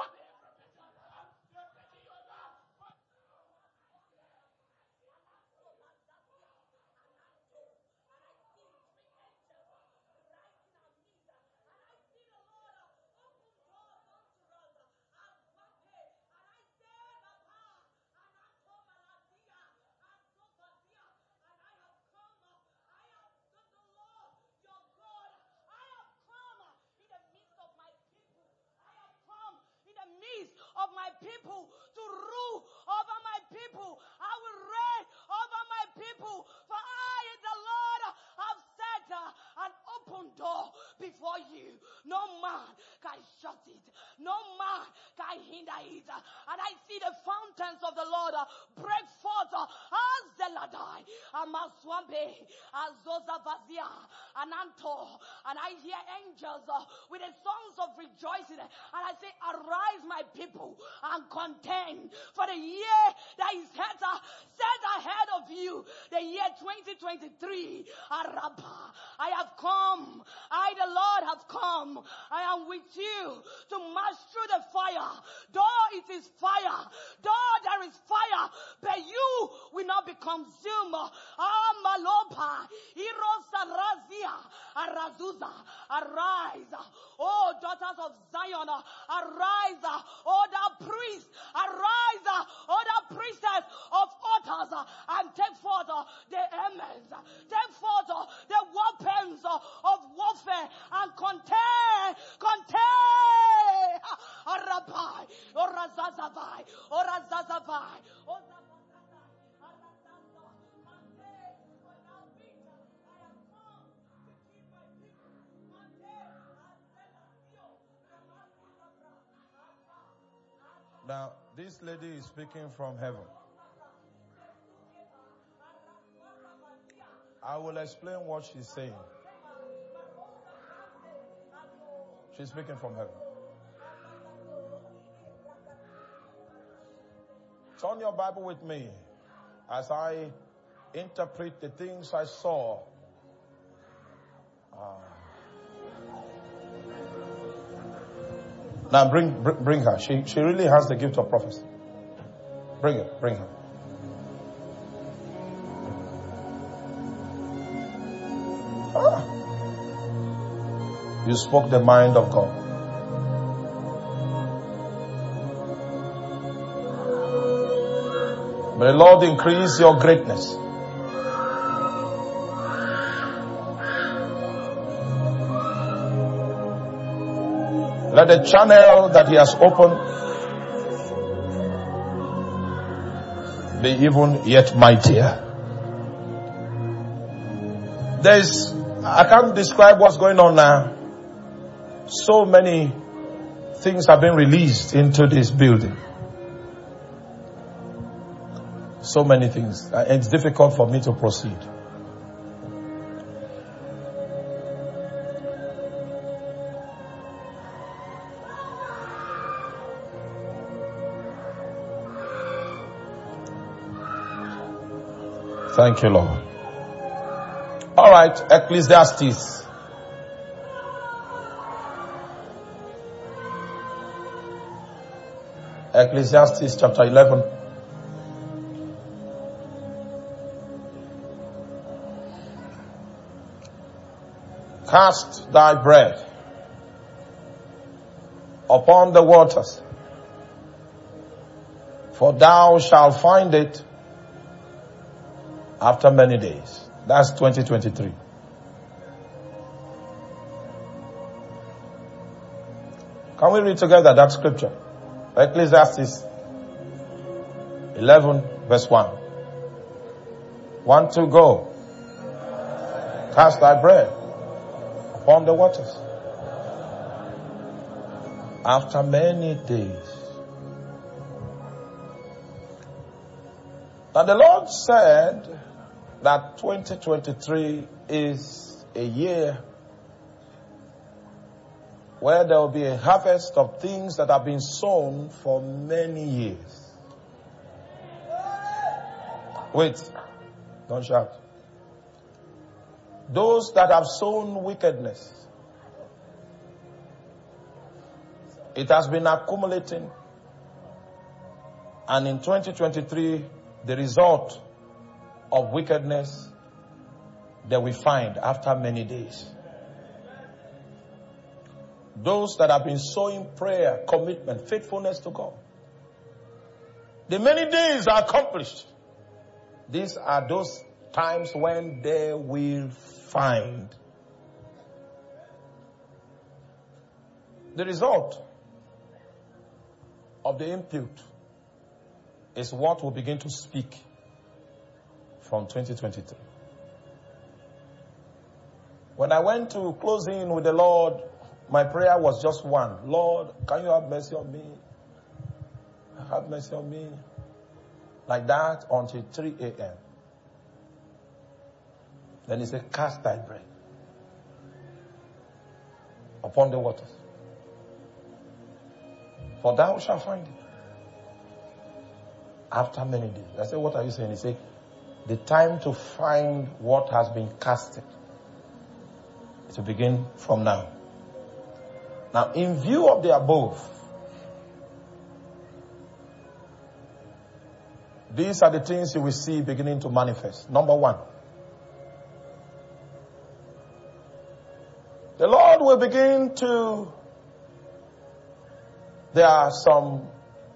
of my people to rule over my people. I will reign over my people, for I, the Lord, have set uh, an open door before you. No man can shut it. No man can hinder it. And I see the fountains of the Lord uh, break forth as Zeladai, Amaswambe, Azozavazia, Ananto. And I hear angels uh, with the songs of rejoicing. And I say, arise, my people, and contend for the year that is set, uh, set ahead of you, the year twenty twenty-three. Araba, I have come, I the Lord have come, I am with you to march through the fire. Though it is fire, though there is fire, but you will not be consumed. Amalopa, Irosa Razia, Arazuza, arise, oh daughters of Zion, arise, oh thou priest, arise, oh thou priestess of altars, and take forth the elements, take forth the weapons of warfare, and contend, contend. Arabai, Orazazavai, Orazazavai, Orazazavai. Now, this lady is speaking from heaven. I will explain what she's saying. She's speaking from heaven. Turn your Bible with me as I interpret the things I saw. Ah. Now bring, bring bring her. She she really has the gift of prophecy. Bring her, bring her. Ah. You spoke the mind of God. May the Lord increase your greatness. Let the channel that He has opened be even yet mightier. There is, I can't describe what's going on now. So many things have been released into this building. So many things. It's difficult for me to proceed. Thank you, Lord. All right, Ecclesiastes. Ecclesiastes chapter eleven. Cast thy bread upon the waters, for thou shalt find it after many days. That's twenty twenty-three. Can we read together that scripture? Ecclesiastes eleven verse one. One, two, go. Cast thy bread upon the waters after many days. Now the Lord said that twenty twenty-three is a year where there will be a harvest of things that have been sown for many years. Wait, Don't shout. Those that have sown wickedness, it has been accumulating. And in twenty twenty-three, the result of wickedness that we find after many days. Those that have been sowing prayer, commitment, faithfulness to God. The many days are accomplished. These are those times when they will find the result of the input is what will begin to speak from twenty twenty-three. When I went to close in with the Lord, my prayer was just one. Lord, can you have mercy on me? Have mercy on me. Like that until three a.m. Then he said, cast thy bread upon the waters, for thou shalt find it after many days. I said, what are you saying? He said, the time to find what has been casted is to begin from now. Now, in view of the above, these are the things you will see beginning to manifest. Number one, the Lord will begin to, there are some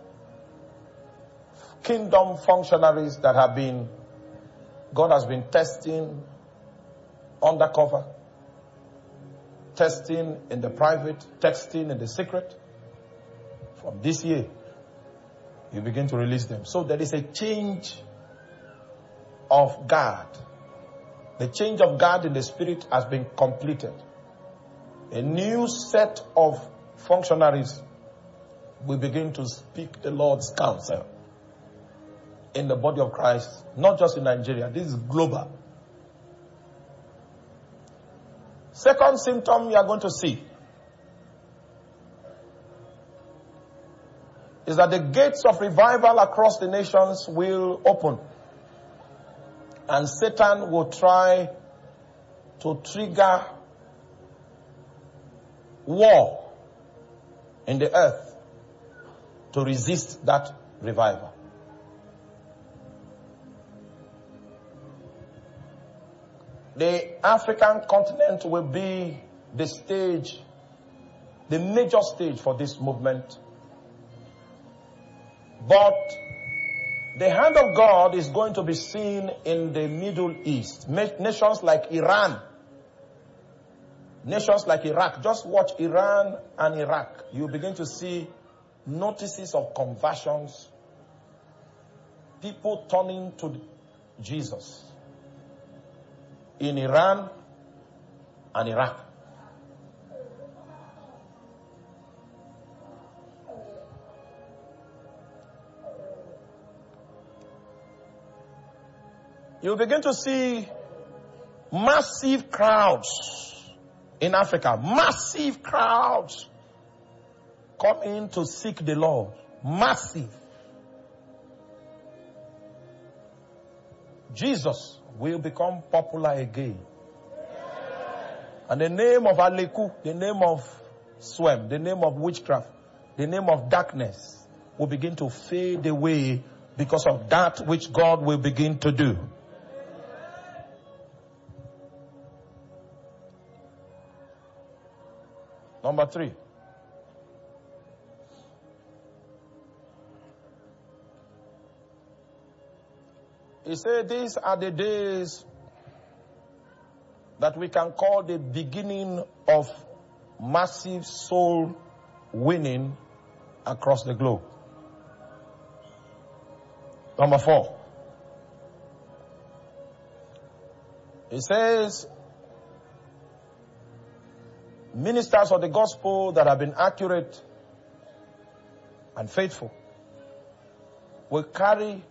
kingdom functionaries that have been, God has been testing undercover, testing in the private, testing in the secret. From this year, you begin to release them. So there is a change of guard. The change of guard in the spirit has been completed. A new set of functionaries will begin to speak the Lord's counsel in the body of Christ, not just in Nigeria. This is global. Second symptom you are going to see is that the gates of revival across the nations will open. And Satan will try to trigger war in the earth to resist that revival. The African continent will be the stage, the major stage for this movement. But the hand of God is going to be seen in the Middle East. Nations like Iran, nations like Iraq. Just watch Iran and Iraq. You begin to see notices of conversions. People turning to Jesus in Iran and Iraq. You begin to see massive crowds in Africa. Massive crowds coming to seek the Lord. Massive. Jesus will become popular again. And the name of Aleku, the name of Swem, the name of witchcraft, the name of darkness will begin to fade away because of that which God will begin to do. Number three. He said these are the days that we can call the beginning of massive soul winning across the globe. Number four. He says ministers of the gospel that have been accurate and faithful will carry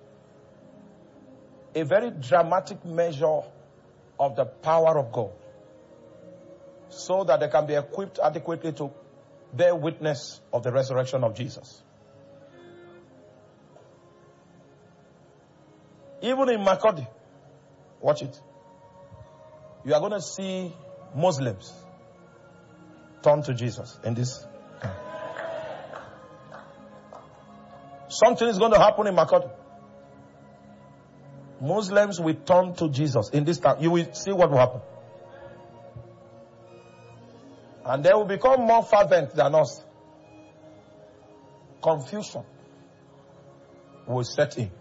a very dramatic measure of the power of God so that they can be equipped adequately to bear witness of the resurrection of Jesus. Even in Makodi, Watch it. You are going to see Muslims turn to Jesus in this. Something is going to happen in Makoto. Muslims will turn to Jesus in this time. You will see what will happen. And they will become more fervent than us. Confusion will set in.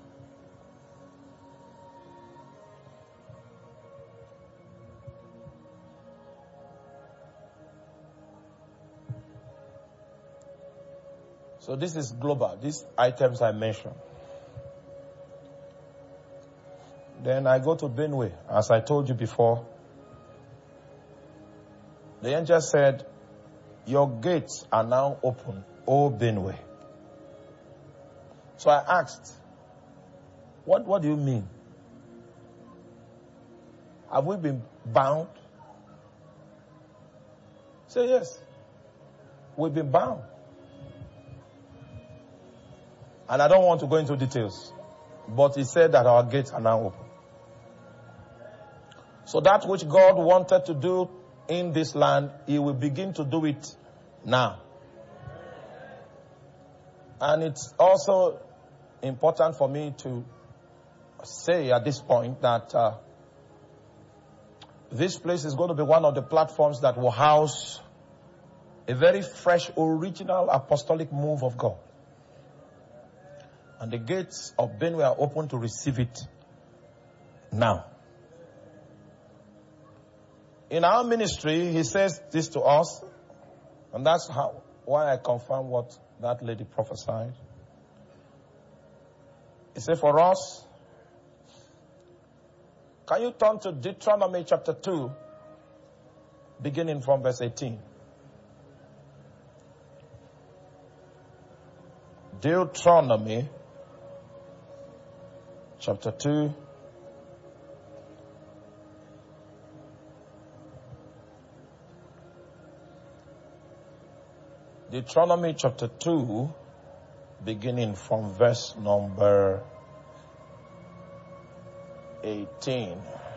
So this is global. These items I mentioned. Then I go to Benue. As I told you before, the angel said, your gates are now open, O Benue. So I asked, what, what do you mean? Have we been bound? Say yes. We've been bound. And I don't want to go into details. But he said that our gates are now open. So that which God wanted to do in this land, he will begin to do it now. And it's also important for me to say at this point that uh, this place is going to be one of the platforms that will house a very fresh, original apostolic move of God. And the gates of Benue are open to receive it now. In our ministry, he says this to us, and that's how why I confirm what that lady prophesied. He said for us, can you turn to Deuteronomy chapter two, beginning from verse eighteen? Deuteronomy chapter two, Deuteronomy chapter two, beginning from verse number eighteen.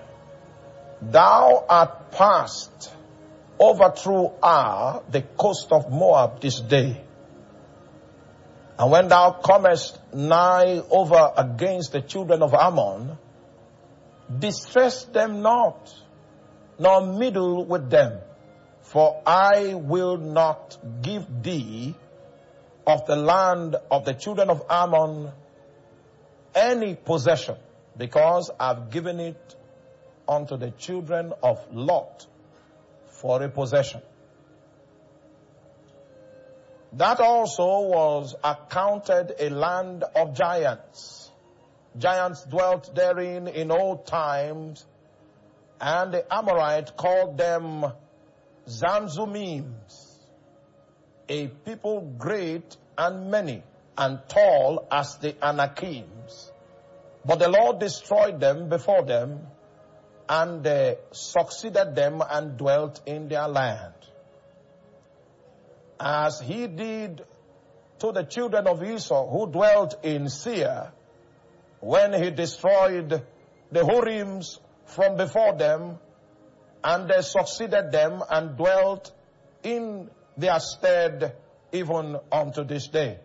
Thou art passed over through Ar, the coast of Moab, this day. And when thou comest nigh over against the children of Ammon, distress them not, nor meddle with them. For I will not give thee of the land of the children of Ammon any possession, because I've given it unto the children of Lot for a possession. That also was accounted a land of giants. Giants dwelt therein in old times, and the Amorite called them Zamzumims, a people great and many and tall as the Anakims. But the Lord destroyed them before them, and they succeeded them and dwelt in their land. As he did to the children of Esau who dwelt in Seir, when he destroyed the Horims from before them, and they succeeded them and dwelt in their stead even unto this day.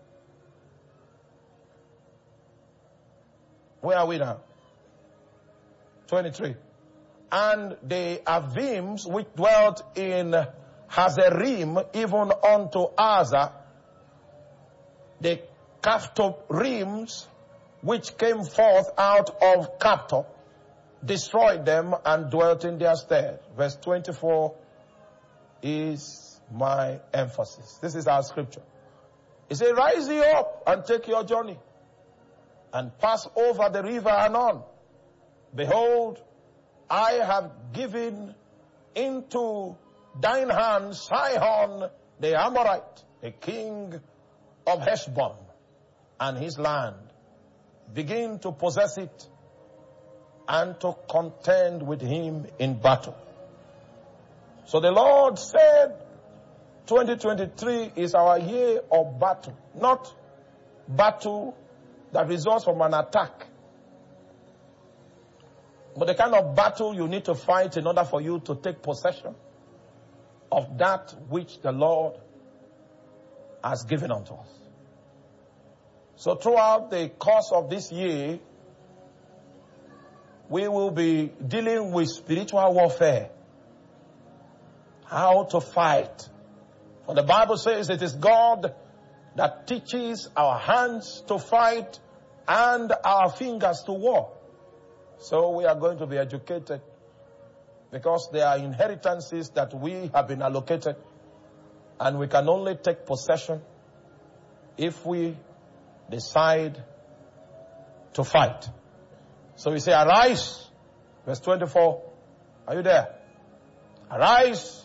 Where are we now? twenty-three. And the Avims which dwelt in Hazerim, even unto Aza, the Caphtorims which came forth out of Caphtor, destroyed them and dwelt in their stead. Verse twenty-four is my emphasis. This is our scripture. He said, rise ye up and take your journey, and pass over the river Arnon. Behold, I have given into thine hand Sihon the Amorite, the king of Heshbon, and his land. Begin to possess it and to contend with him in battle. So the Lord said, twenty twenty-three is our year of battle, not battle that results from an attack. But the kind of battle you need to fight in order for you to take possession of that which the Lord has given unto us. So throughout the course of this year, we will be dealing with spiritual warfare. How to fight. For the Bible says it is God that teaches our hands to fight and our fingers to war. So we are going to be educated because there are inheritances that we have been allocated, and we can only take possession if we decide to fight. So we say, arise. Verse twenty-four. Are you there? Arise.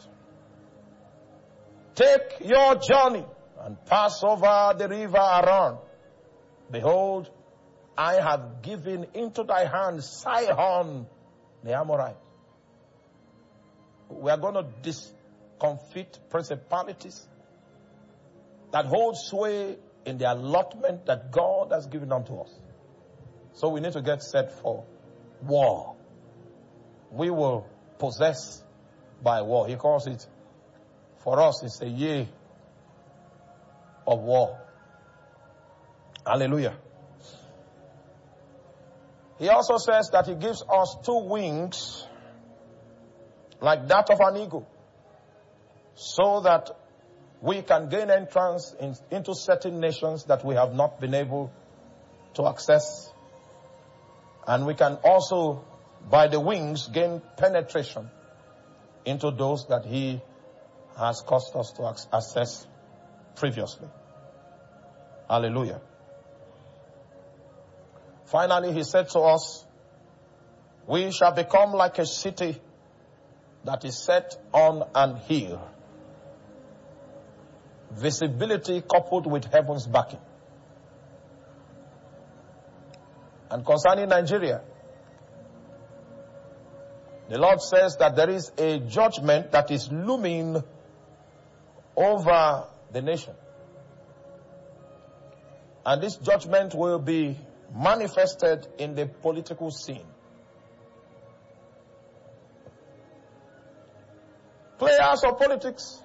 Take your journey and pass over the river Arnon. Behold, I have given into thy hand Sihon the Amorite. We are going to discomfit principalities that hold sway in the allotment that God has given unto us. So we need to get set for war. We will possess by war. He calls it, for us, it's a year of war. Hallelujah. He also says that he gives us two wings like that of an eagle, so that we can gain entrance in, into certain nations that we have not been able to access. And we can also, by the wings, gain penetration into those that he has caused us to access previously. Hallelujah. Finally, he said to us, we shall become like a city that is set on an hill. Visibility coupled with heaven's backing. And concerning Nigeria, the Lord says that there is a judgment that is looming over the nation. And this judgment will be manifested in the political scene. Players of politics,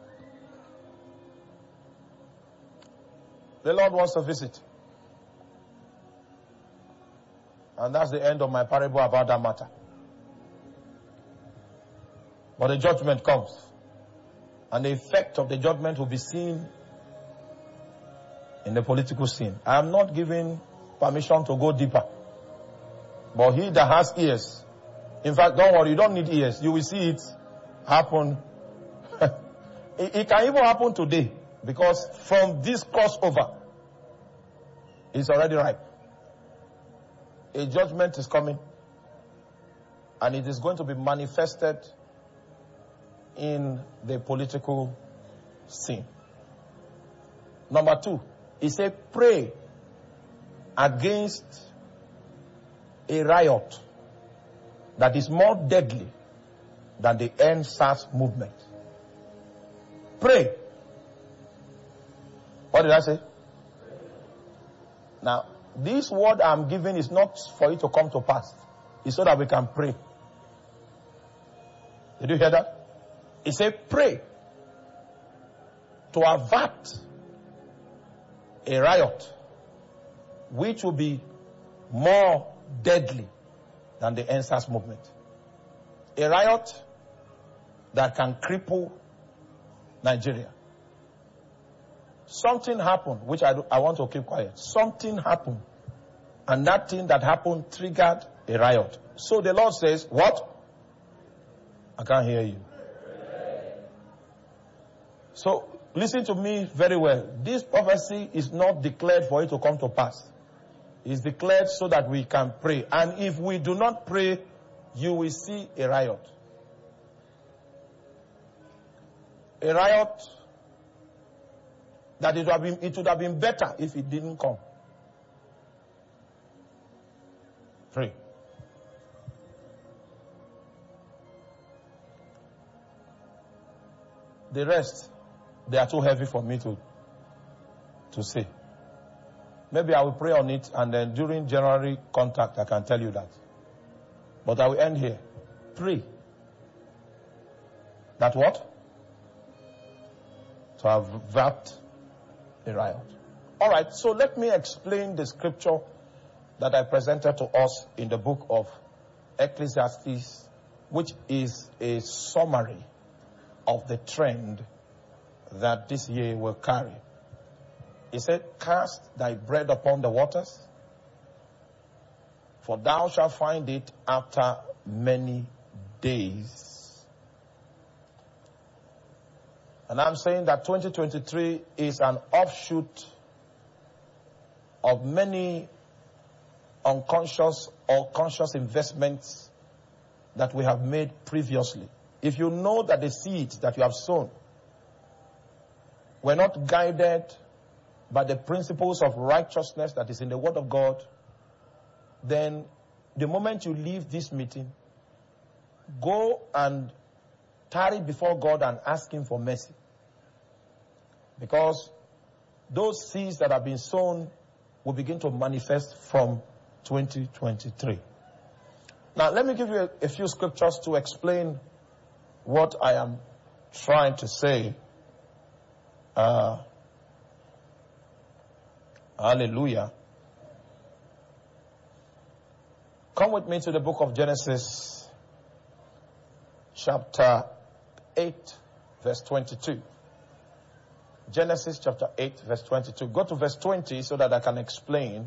the Lord wants to visit. And that's the end of my parable about that matter. But the judgment comes. And the effect of the judgment will be seen in the political scene. I am not giving permission to go deeper. But he that has ears, in fact, don't worry, you don't need ears. You will see it happen. it, it can even happen today, because from this crossover, it's already ripe. A judgment is coming, and it is going to be manifested in the political scene. Number two, he said, pray against a riot that is more deadly than the End SARS movement. Pray. What did I say? Now, this word I'm giving is not for it to come to pass. It's so that we can pray. Did you hear that? He said, pray to avert a riot which will be more deadly than the End SARS movement. A riot that can cripple Nigeria. Something happened, which I, do, I want to keep quiet. Something happened. And that thing that happened triggered a riot. So the Lord says, what? I can't hear you. So, listen to me very well. This prophecy is not declared for it to come to pass. It's declared so that we can pray. And if we do not pray, you will see a riot. A riot that it would have been, it would have been better if it didn't come. Pray. The rest, they are too heavy for me to, to say. Maybe I will pray on it, and then during January contact, I can tell you that. But I will end here. Three. That what? To avert a riot. Alright, so let me explain the scripture that I presented to us in the book of Ecclesiastes, which is a summary of the trend that this year will carry. He said, cast thy bread upon the waters, for thou shalt find it after many days. And I'm saying that twenty twenty-three is an offshoot of many unconscious or conscious investments that we have made previously. If you know that the seeds that you have sown were not guided by the principles of righteousness that is in the Word of God, then the moment you leave this meeting, go and tarry before God and ask Him for mercy. Because those seeds that have been sown will begin to manifest from twenty twenty-three. Now, let me give you a, a few scriptures to explain what I am trying to say. Uh, hallelujah. Come with me to the book of Genesis, chapter eight, verse twenty-two. Genesis chapter eight, verse twenty-two. Go to verse twenty so that I can explain.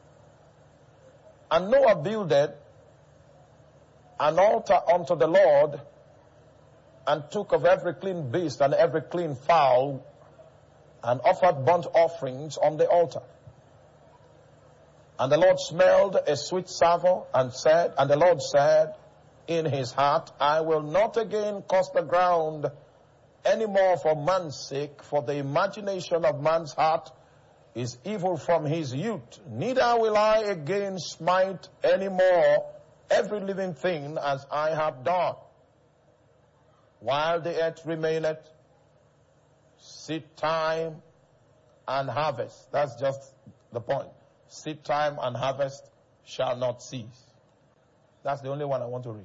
And Noah builded an altar unto the Lord, and took of every clean beast and every clean fowl, and offered burnt offerings on the altar. And the Lord smelled a sweet savour, and said, and the Lord said in his heart, I will not again curse the ground any more for man's sake, for the imagination of man's heart is evil from his youth. Neither will I again smite any more every living thing as I have done. While the earth remaineth, seed time and harvest. That's just the point. Seed time and harvest shall not cease. That's the only one I want to read.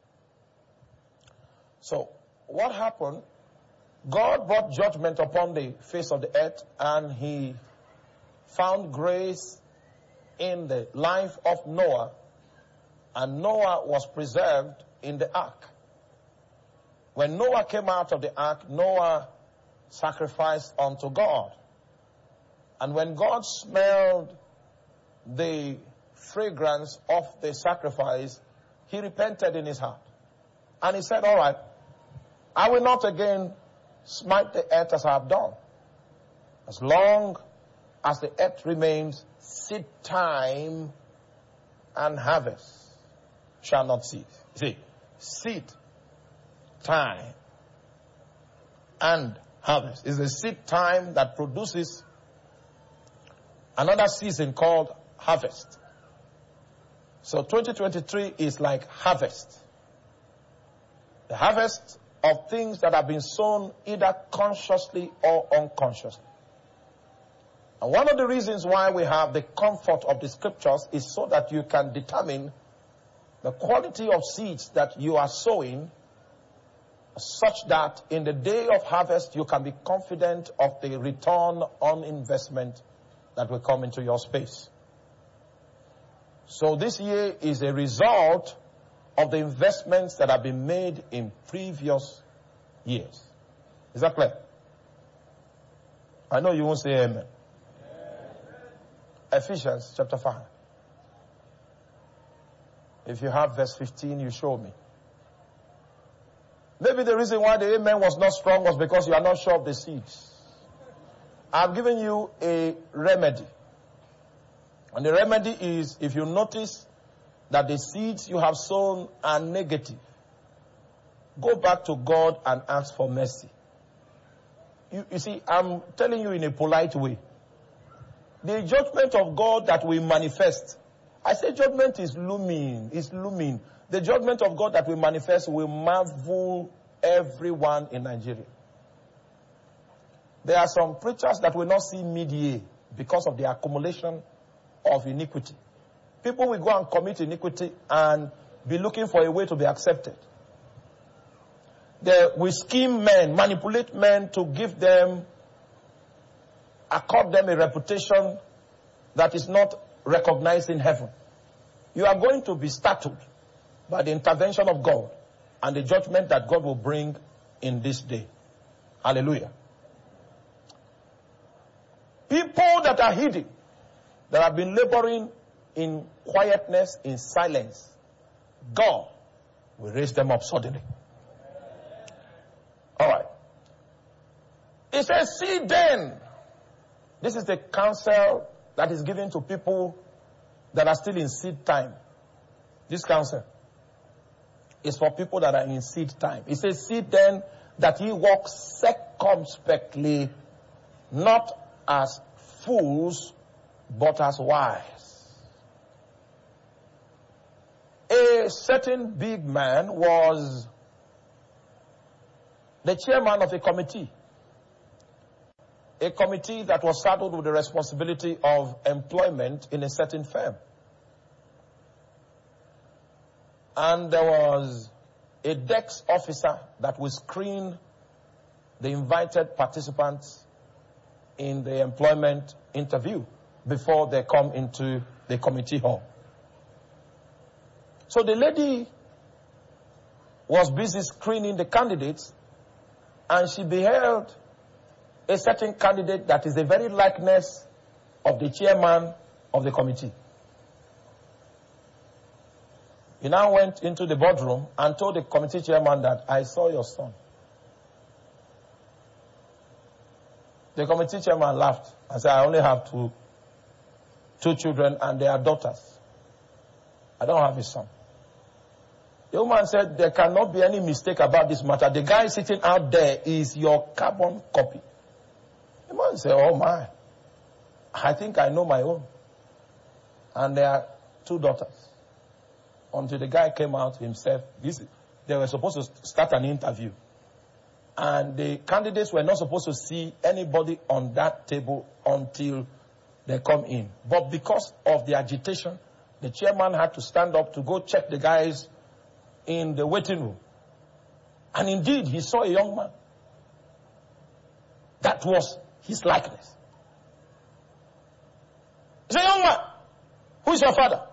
So, what happened? God brought judgment upon the face of the earth, and He found grace in the life of Noah, and Noah was preserved in the ark. When Noah came out of the ark, Noah sacrificed unto God. And when God smelled the fragrance of the sacrifice, He repented in his heart. And he said, all right, I will not again smite the earth as I have done. As long as the earth remains, seed time and harvest shall not cease. See, seed time and harvest is the seed time that produces another season called harvest. So twenty twenty-three is like harvest. The harvest of things that have been sown either consciously or unconsciously. And one of the reasons why we have the comfort of the scriptures is so that you can determine the quality of seeds that you are sowing, such that in the day of harvest you can be confident of the return on investment that will come into your space. So this year is a result of the investments that have been made in previous years. Is that clear? I know you won't say amen. Ephesians chapter five. If you have verse fifteen, you show me. Maybe the reason why the amen was not strong was because you are not sure of the seeds. I've given you a remedy. And the remedy is, if you notice that the seeds you have sown are negative, go back to God and ask for mercy. You, you see, I'm telling you in a polite way. The judgment of God that we manifest, I say judgment is looming, is looming. The judgment of God that we manifest will marvel everyone in Nigeria. There are some preachers that will not see mid-year because of the accumulation of iniquity. People will go and commit iniquity, and be looking for a way to be accepted. They will scheme men, manipulate men to give them, accord them a reputation that is not recognized in heaven. You are going to be startled by the intervention of God and the judgment that God will bring in this day. Hallelujah. People that are hidden, that have been laboring in quietness, in silence, God will raise them up suddenly. All right. It says, see then. This is the counsel that is given to people that are still in seed time. This counsel is for people that are in seed time. It says, see then that ye walk circumspectly, not as fools, but as wise. A certain big man was the chairman of a committee. A committee that was saddled with the responsibility of employment in a certain firm. And there was a desk officer that would screen the invited participants in the employment interview before they come into the committee hall. So the lady was busy screening the candidates, and she beheld a certain candidate that is the very likeness of the chairman of the committee. He now went into the boardroom and told the committee chairman that, I saw your son. The committee chairman laughed and said, I only have two, two children and they are daughters. I don't have a son. The woman said, there cannot be any mistake about this matter. The guy sitting out there is your carbon copy. The man said, oh my, I think I know my own. And there are two daughters. Until the guy came out himself. This, they were supposed to start an interview. And the candidates were not supposed to see anybody on that table until they come in. But because of the agitation, the chairman had to stand up to go check the guys in the waiting room. And indeed, he saw a young man. That was his likeness. He said, young man, who is your father?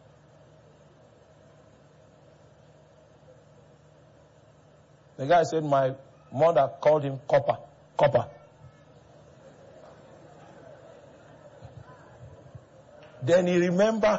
The guy said, my mother called him Copper. Copper. Then he remembered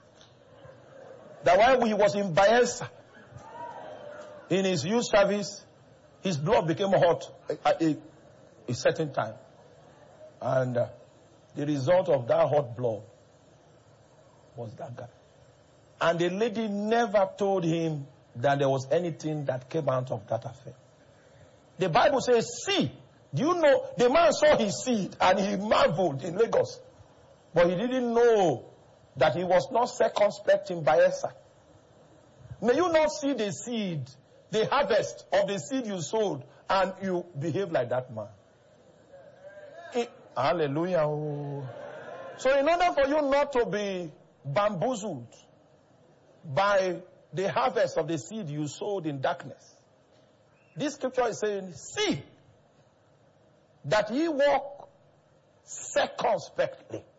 that while he was in Bayelsa, in his youth service, his blood became hot at a, a certain time. And uh, the result of that hot blood was that guy. And the lady never told him that there was anything that came out of that affair. The Bible says, see, do you know, the man saw his seed and he marveled in Lagos. But he didn't know that he was not circumspect in Bayelsa. May you not see the seed, the harvest of the seed you sowed, and you behave like that man. It, hallelujah. So in order for you not to be bamboozled by the harvest of the seed you sowed in darkness, this scripture is saying, see that ye walk circumspectly.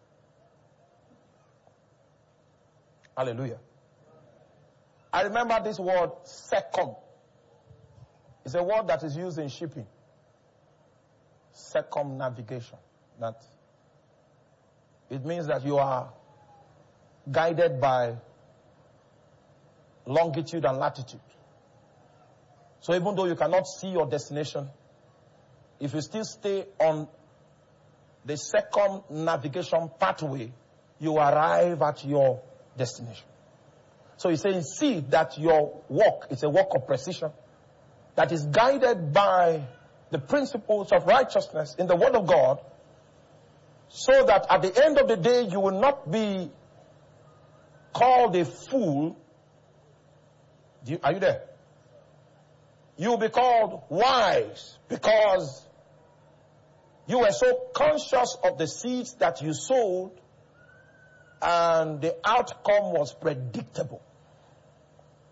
Hallelujah. I remember this word circum. It's a word that is used in shipping. Circumnavigation. That it means that you are guided by longitude and latitude. So even though you cannot see your destination, if you still stay on the circumnavigation pathway, you arrive at your destination. So he's saying, see that your walk is a walk of precision that is guided by the principles of righteousness in the Word of God, so that at the end of the day you will not be called a fool. Do you, are you there? You will be called wise because you were so conscious of the seeds that you sowed and the outcome was predictable.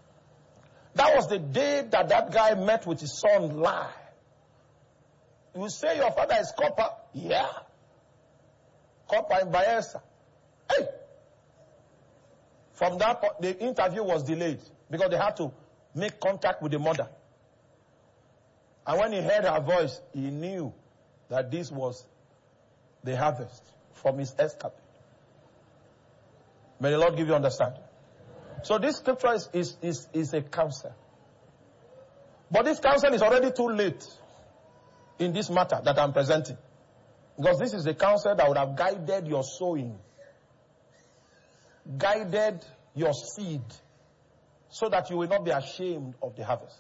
That was the day that that guy met with his son, Lie. You say your father is copper? Yeah. Copper in Bayelsa. Hey! From that point, the interview was delayed because they had to make contact with the mother. And when he heard her voice, he knew that this was the harvest from his escape. May the Lord give you understanding. So this scripture is, is, is, is a counsel. But this counsel is already too late in this matter that I'm presenting. Because this is the counsel that would have guided your sowing. Guided your seed. So that you will not be ashamed of the harvest.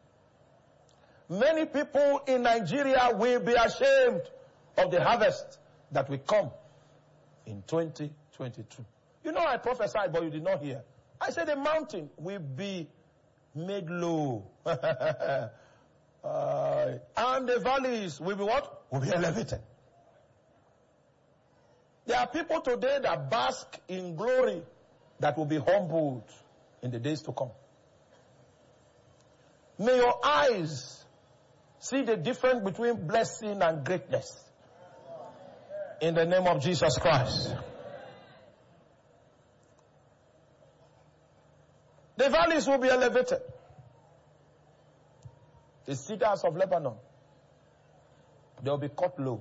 Many people in Nigeria will be ashamed of the harvest that will come in twenty twenty-two. You know, I prophesied, but you did not hear. I said the mountain will be made low. uh, and the valleys will be what? Will be elevated. There are people today that bask in glory that will be humbled in the days to come. May your eyes see the difference between blessing and greatness. In the name of Jesus Christ. The valleys will be elevated. The cedars of Lebanon, they will be cut low.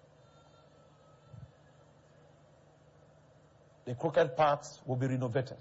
The crooked paths will be renovated.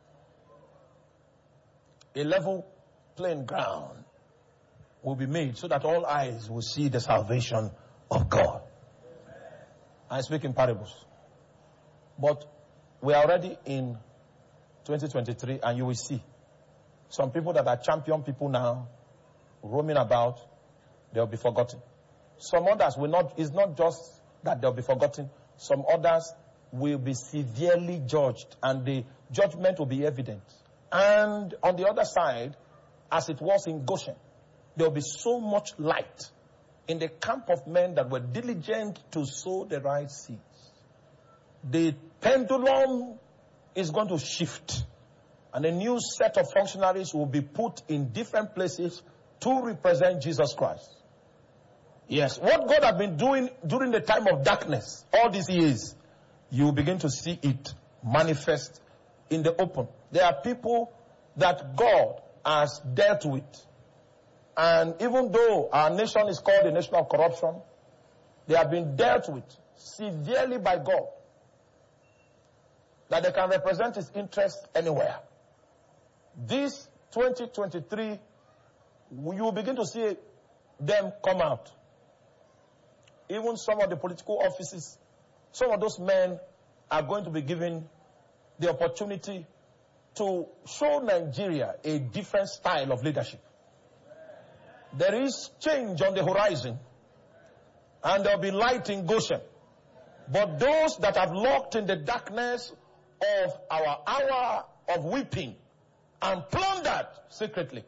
A level plain ground will be made so that all eyes will see the salvation of God. I speak in parables. But we are already in twenty twenty-three, and you will see some people that are champion people now roaming about, they'll be forgotten. Some others will not, it's not just that they'll be forgotten. Some others will be severely judged, and the judgment will be evident. And on the other side, as it was in Goshen, there will be so much light in the camp of men that were diligent to sow the right seeds. The pendulum is going to shift, and a new set of functionaries will be put in different places to represent Jesus Christ. Yes, what God has been doing during the time of darkness, all these years, you will begin to see it manifest in the open. There are people that God has dealt with. And even though our nation is called a nation of corruption, they have been dealt with severely by God. That they can represent his interest anywhere. This twenty twenty-three, you will begin to see them come out. Even some of the political offices, some of those men are going to be given the opportunity to show Nigeria a different style of leadership. There is change on the horizon, and there will be light in Goshen. But those that have locked in the darkness of our hour of weeping and plundered secretly,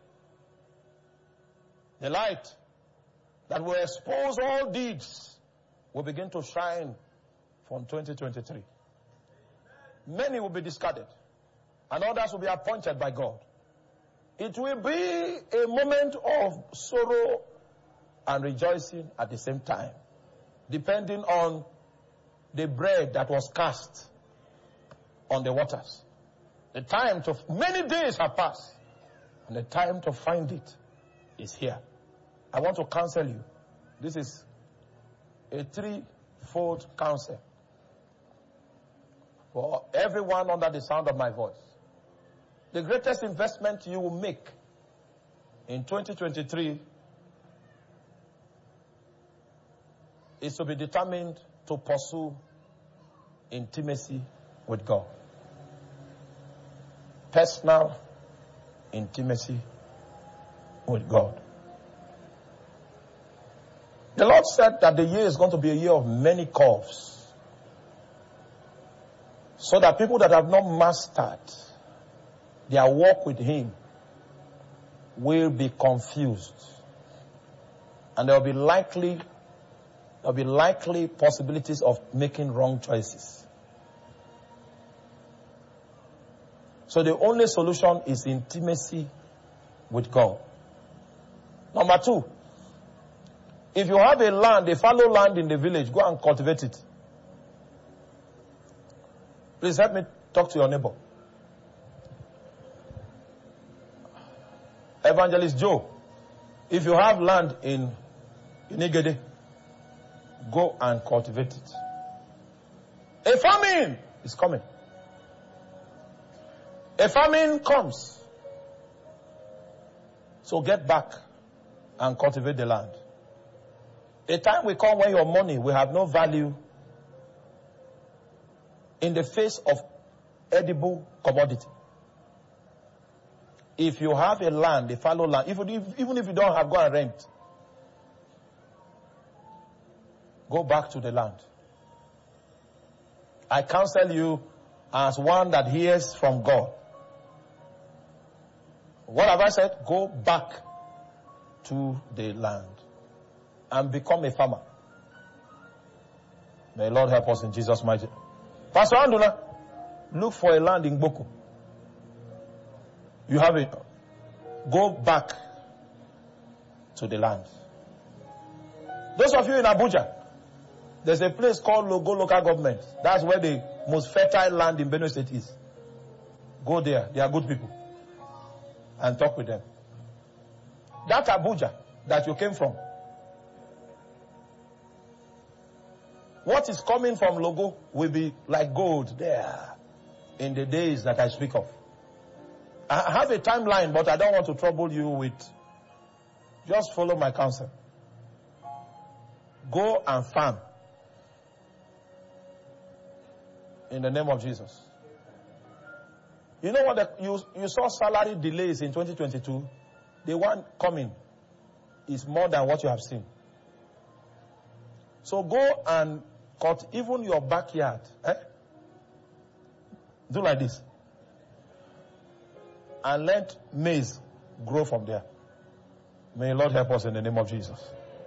the light that will expose all deeds will begin to shine from twenty twenty-three. Many will be discarded, and others will be appointed by God. It will be a moment of sorrow and rejoicing at the same time, depending on the bread that was cast on the waters. The time to, many days have passed, and the time to find it is here. I want to counsel you. This is a three-fold counsel for everyone under the sound of my voice. The greatest investment you will make in twenty twenty-three is to be determined to pursue intimacy with God. Personal intimacy with God. The Lord said that the year is going to be a year of many curves, so that people that have not mastered their walk with him will be confused, and there will be likely there will be likely possibilities of making wrong choices. So the only solution is intimacy with God. Number two, if you have a land, a fallow land in the village, go and cultivate it. Please help me talk to your neighbor. Evangelist Joe, if you have land in Inigede, go and cultivate it. A famine is coming. A famine comes. So get back and cultivate the land. A time will come when your money will have no value in the face of edible commodity. If you have a land, a fallow land, even if, even if you don't have, go and rent. Go back to the land. I counsel you as one that hears from God. What have I said? Go back to the land and become a farmer. May the Lord help us in Jesus' mighty name. Pastor Anduna, look for a land in Boko. You have it. Go back to the land. Those of you in Abuja, there's a place called Logo Local Government. That's where the most fertile land in Benue State is. Go there. They are good people. And talk with them. That Abuja that you came from, what is coming from Logo will be like gold there in the days that I speak of. I have a timeline, but I don't want to trouble you with. Just follow my counsel. Go and farm. In the name of Jesus. You know what? The, you, you saw salary delays in twenty twenty-two. The one coming is more than what you have seen. So go and cut even your backyard. Eh? Do like this. And let maize grow from there. May the Lord help us in the name of Jesus.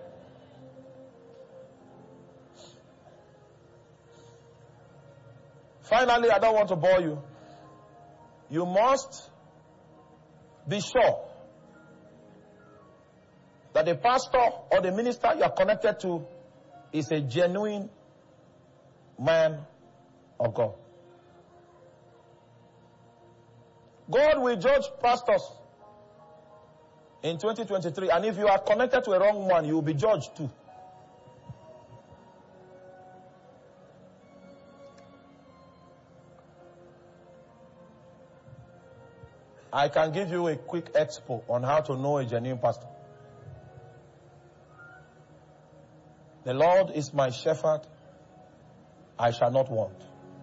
Finally, I don't want to bore you. You must be sure that the pastor or the minister you are connected to is a genuine man of God. God will judge pastors in twenty twenty-three, and if you are connected to a wrong one, you will be judged too. I can give you a quick expo on how to know a genuine pastor. The Lord is my shepherd, I shall not want.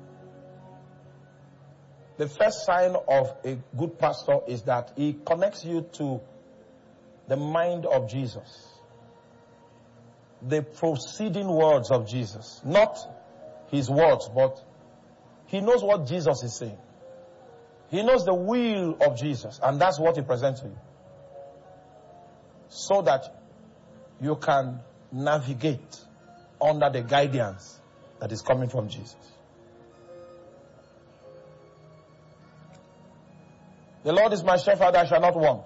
The first sign of a good pastor is that he connects you to the mind of Jesus. The proceeding words of Jesus. Not his words, but he knows what Jesus is saying. He knows the will of Jesus, and that's what he presents to you. So that you can navigate under the guidance that is coming from Jesus. The Lord is my shepherd, I shall not want.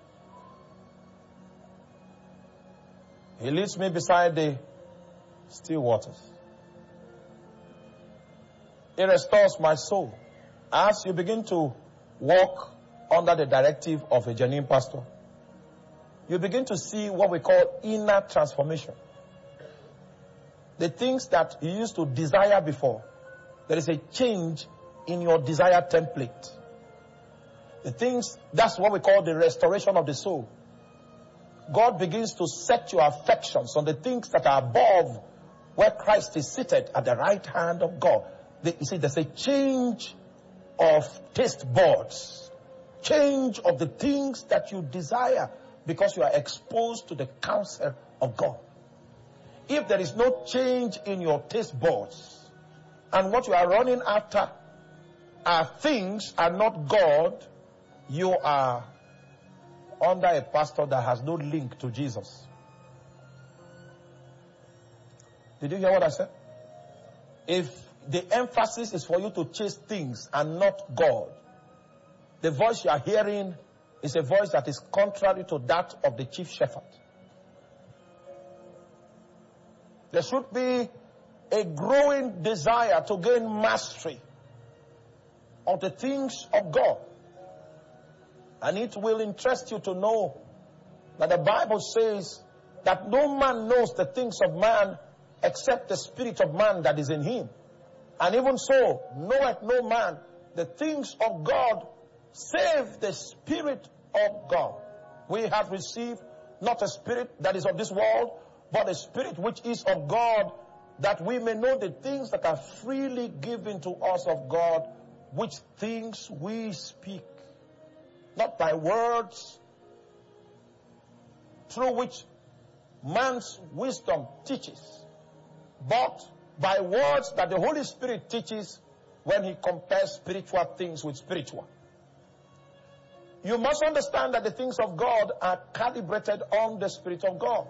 He leads me beside the still waters. He restores my soul. As you begin to walk under the directive of a genuine pastor, you begin to see what we call inner transformation. The things that you used to desire before, there is a change in your desire template. The things, that's what we call the restoration of the soul. God begins to set your affections on the things that are above where Christ is seated at the right hand of God. The, you see, there's a change of taste buds. Change of the things that you desire because you are exposed to the counsel of God. If there is no change in your taste buds and what you are running after are things and not God, you are under a pastor that has no link to Jesus. Did you hear what I said? If the emphasis is for you to chase things and not God, the voice you are hearing is a voice that is contrary to that of the chief shepherd. There should be a growing desire to gain mastery of the things of God. And it will interest you to know that the Bible says that no man knows the things of man except the spirit of man that is in him. And even so, knoweth no man the things of God save the Spirit of God. We have received not a spirit that is of this world, but a spirit which is of God, that we may know the things that are freely given to us of God, which things we speak. Not by words, through which man's wisdom teaches, but by words that the Holy Spirit teaches when he compares spiritual things with spiritual. You must understand that the things of God are calibrated on the Spirit of God.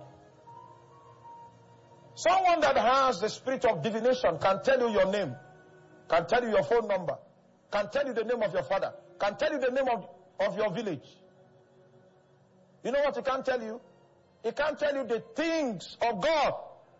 Someone that has the spirit of divination can tell you your name, can tell you your phone number, can tell you the name of your father, can tell you the name of, of your village. You know what he can't tell you? He can't tell you the things of God.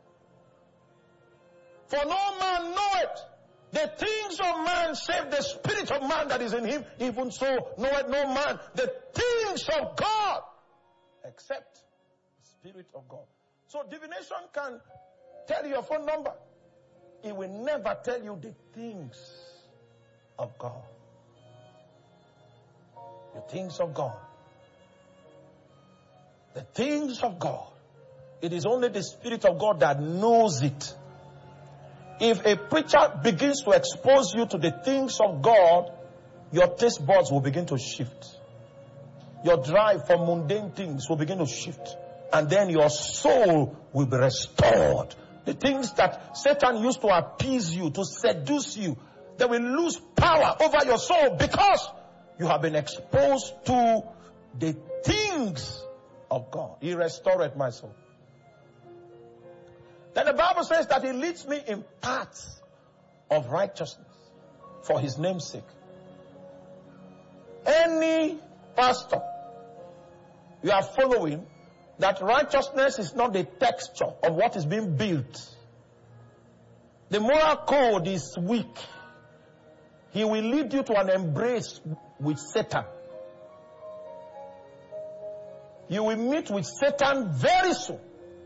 For no man knoweth the things of man save the spirit of man that is in him. Even so knoweth no man the things of God except the Spirit of God. So divination can tell you your phone number. It will never tell you the things of God. The things of God. The things of God. It is only the Spirit of God that knows it. If a preacher begins to expose you to the things of God, your taste buds will begin to shift. Your drive for mundane things will begin to shift. And then your soul will be restored. The things that Satan used to appease you, to seduce you, they will lose power over your soul because you have been exposed to the things of God. He restored my soul. Then the Bible says that he leads me in paths of righteousness for his name's sake. Any pastor you are following, that righteousness is not the texture of what is being built. The moral code is weak. He will lead you to an embrace with Satan. You will meet with Satan very soon.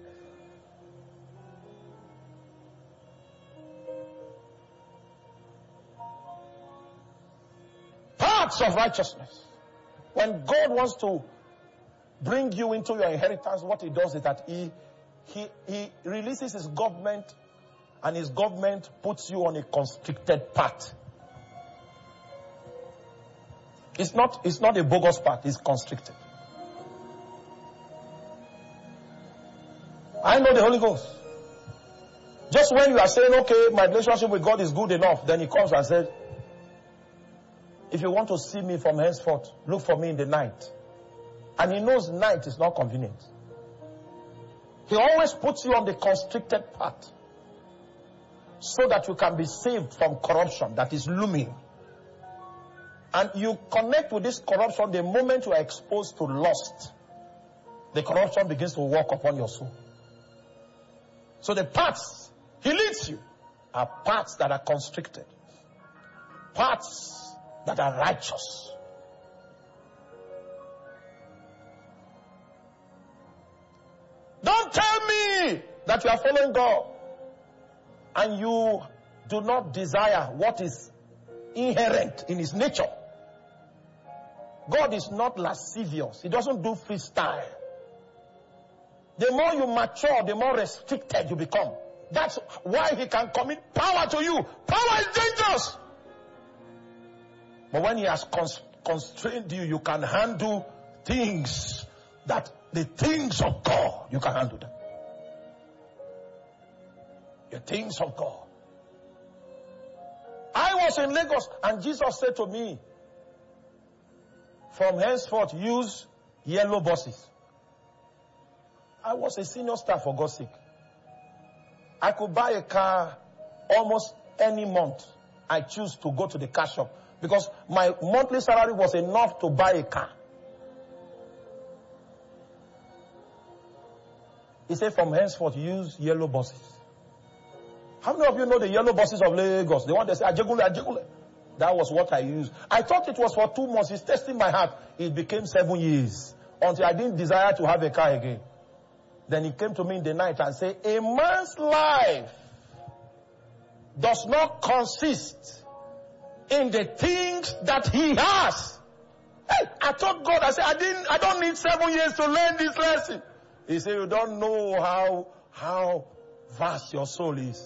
Paths of righteousness. When God wants to bring you into your inheritance, what he does is that he, he, he releases his government, and his government puts you on a constricted path. It's not, it's not a bogus path, it's constricted. I know the Holy Ghost. Just when you are saying, okay, my relationship with God is good enough, then he comes and says, if you want to see me from henceforth, look for me in the night. And he knows night is not convenient. He always puts you on the constricted path so that you can be saved from corruption that is looming. And you connect with this corruption the moment you are exposed to lust. The corruption begins to walk upon your soul. So the paths he leads you are paths that are constricted. Paths that are righteous. Don't tell me that you are following God and you do not desire what is inherent in his nature. God is not lascivious. He doesn't do freestyle. The more you mature, the more restricted you become. That's why he can commit power to you. Power is dangerous. But when he has cons- constrained you, you can handle things that the things of God, you can handle them. The things of God. I was in Lagos and Jesus said to me, from henceforth use yellow buses. I was a senior staff, for God's sake. I could buy a car almost any month. I choose to go to the car shop because my monthly salary was enough to buy a car. He said, from henceforth, use yellow buses. How many of you know the yellow buses of Lagos? The one that say, Ajegule, Ajegule. That was what I used. I thought it was for two months. It's testing my heart. It became seven years. Until I didn't desire to have a car again. Then he came to me in the night and said, a man's life does not consist in the things that he has. Hey, I told God, I said, I didn't, I don't need seven years to learn this lesson. He said, you don't know how, how vast your soul is.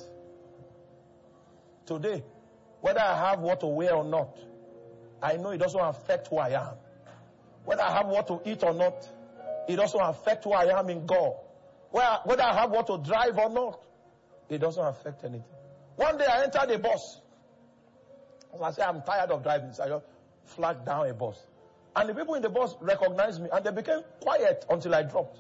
Today, whether I have what to wear or not, I know it doesn't affect who I am. Whether I have what to eat or not, it doesn't affect who I am in God. Whether I have what to drive or not, it doesn't affect anything. One day I entered a bus. As I said, I'm tired of driving, so I just flagged down a bus. And the people in the bus recognized me, and they became quiet until I dropped.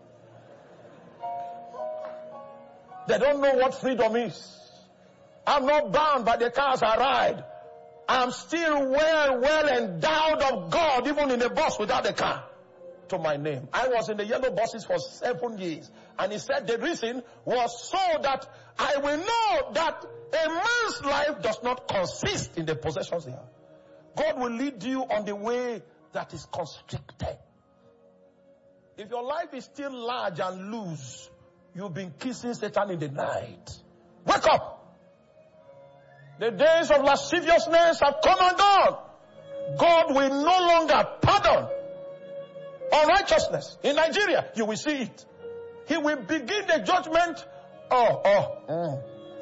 They don't know what freedom is. I'm not bound by the cars I ride. I'm still well, well endowed of God, even in the bus without a car, to my name. I was in the yellow buses for seven years. And he said the reason was so that I will know that a man's life does not consist in the possessions he has. God will lead you on the way that is constricted. If your life is still large and loose, you've been kissing Satan in the night. Wake up! The days of lasciviousness have come and gone. God will no longer pardon unrighteousness. In Nigeria, you will see it. He will begin the judgment. Oh, oh, mm.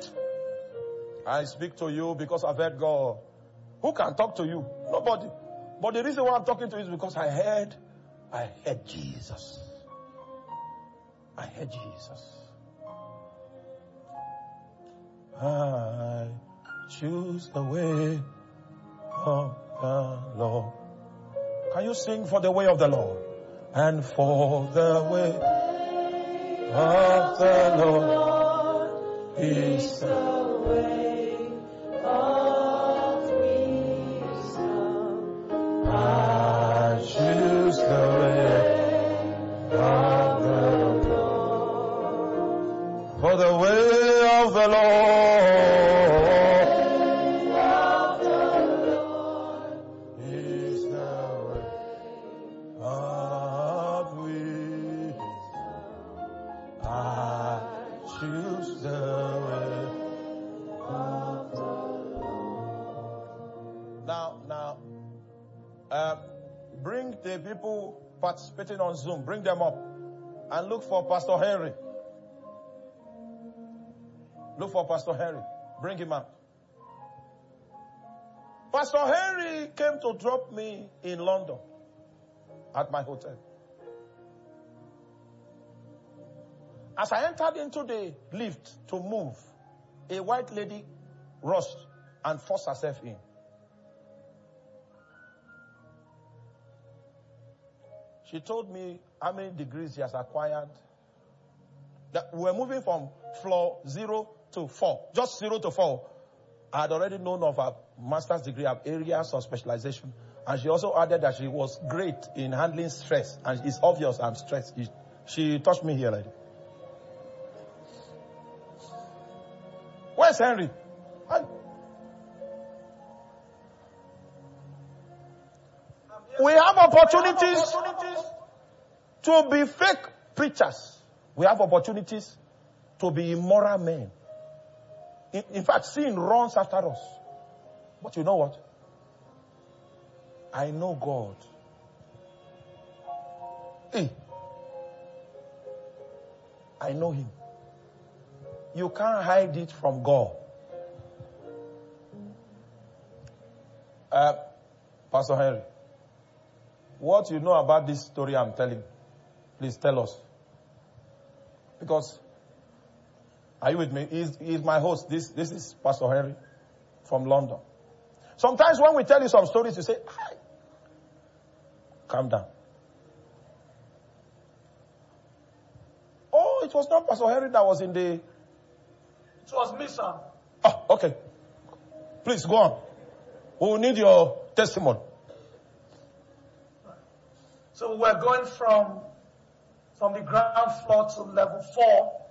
I speak to you because I've heard God. Who can talk to you? Nobody. But the reason why I'm talking to you is because I heard, I heard Jesus. I heard Jesus. I choose the way of the Lord. Can you sing for the way of the Lord? And for the way of the Lord is the way of wisdom. I choose the way of the Lord. For the way of the Lord. The people participating on Zoom, bring them up and look for Pastor Henry. Look for Pastor Henry. Bring him up. Pastor Henry came to drop me in London at my hotel. As I entered into the lift to move, a white lady rushed and forced herself in. She told me how many degrees she has acquired. That we were moving from floor zero to four. Just zero to four. I had already known of her master's degree of areas of specialization. And she also added that she was great in handling stress. And it's obvious I'm stressed. She touched me here like that. Where's Henry? I... We have opportunities to be fake preachers. We have opportunities to be immoral men. In, in fact, sin runs after us. But you know what? I know God. Hey, I know Him. You can't hide it from God. Uh, Pastor Henry, what you know about this story I'm telling, please tell us. Because, are you with me? He's, he's my host. This, this is Pastor Henry from London. Sometimes when we tell you some stories, you say, hi. Calm down. Oh, it was not Pastor Henry that was in the... It was me, sir. Oh, okay. Please, go on. We will need your testimony. So we were going from from the ground floor to level four.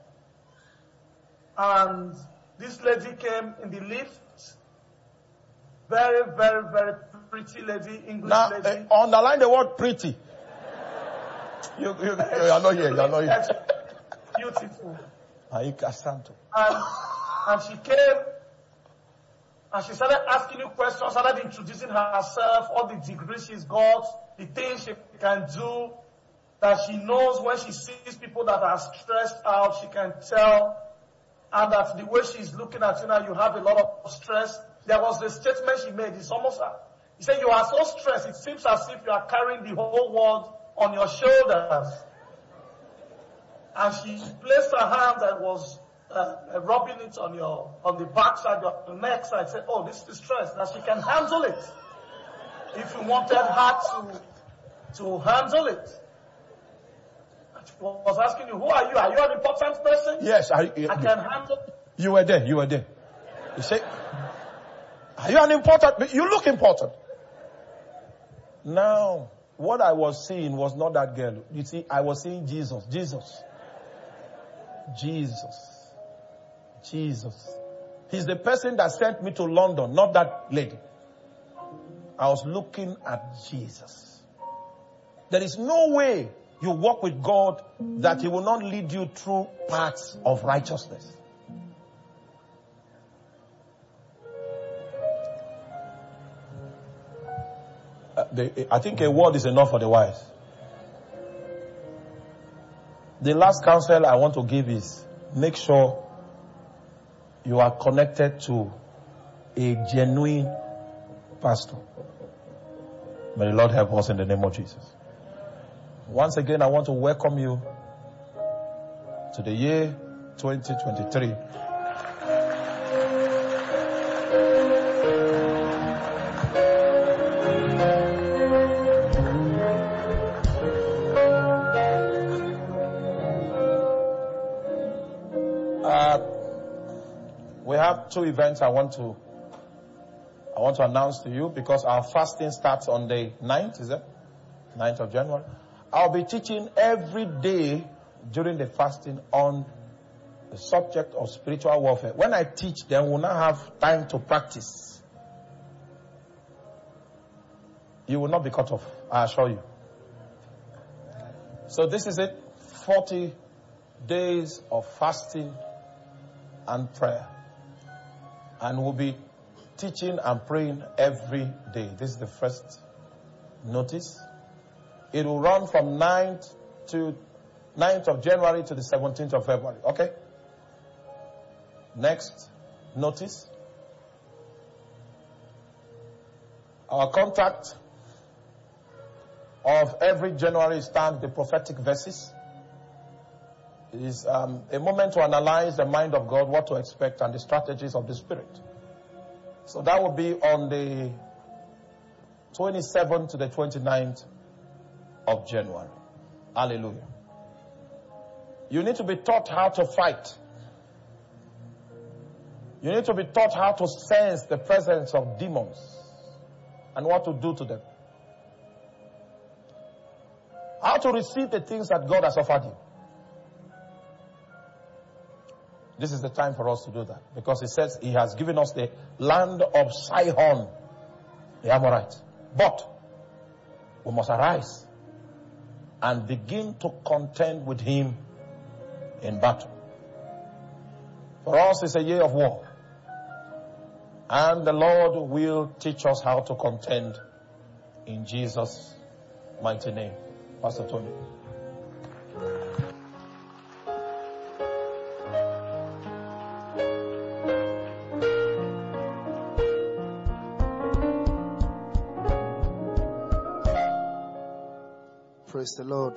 And this lady came in the lift. Very, very, very pretty lady, English Now, lady. uh, underline the word pretty. You, you, you are not here. You are not here. Beautiful. Aika Santo. And, and she came and she started asking you questions, started introducing herself, all the degrees she's got, the things she can do, that she knows when she sees people that are stressed out, she can tell, and that the way she's looking at you now, you have a lot of stress. There was a statement she made. It's almost, he said, you are so stressed, it seems as if you are carrying the whole world on your shoulders. And she placed her hand and was uh, uh, rubbing it on your, on the back side, your neck side. Said, oh, this is stress. That she can handle it. If you wanted her to, to handle it. And she was asking you, who are you? Are you an important person? Yes, I, I can handle it. You were there. You were there. You say, are you an important? You look important. Now, what I was seeing was not that girl. You see, I was seeing Jesus. Jesus. Jesus. Jesus. He's the person that sent me to London, not that lady. I was looking at Jesus. There is no way you walk with God that He will not lead you through paths of righteousness. Uh, the, I think a word is enough for the wise. The last counsel I want to give is make sure you are connected to a genuine pastor. May the Lord help us in the name of Jesus. Once again, I want to welcome you to the year twenty twenty-three. Two events I want to I want to announce to you, because our fasting starts on the ninth, is it? ninth of January. I'll be teaching every day during the fasting on the subject of spiritual warfare. When I teach, then we'll not have time to practice. You will not be cut off, I assure you. So this is it. forty days of fasting and prayer. And we'll be teaching and praying every day. This is the first notice. It will run from ninth to ninth of January to the seventeenth of February. Okay? Next notice. Our contact of every January stand the prophetic verses. It is um, a moment to analyze the mind of God, what to expect, and the strategies of the Spirit. So that will be on the twenty-seventh to the twenty-ninth of January. Hallelujah. You need to be taught how to fight. You need to be taught how to sense the presence of demons and what to do to them. How to receive the things that God has offered you. This is the time for us to do that, because He says He has given us the land of Sihon, the Amorites. But we must arise and begin to contend with Him in battle. For us, it's a year of war. And the Lord will teach us how to contend in Jesus' mighty name. Pastor Tony. Praise the Lord.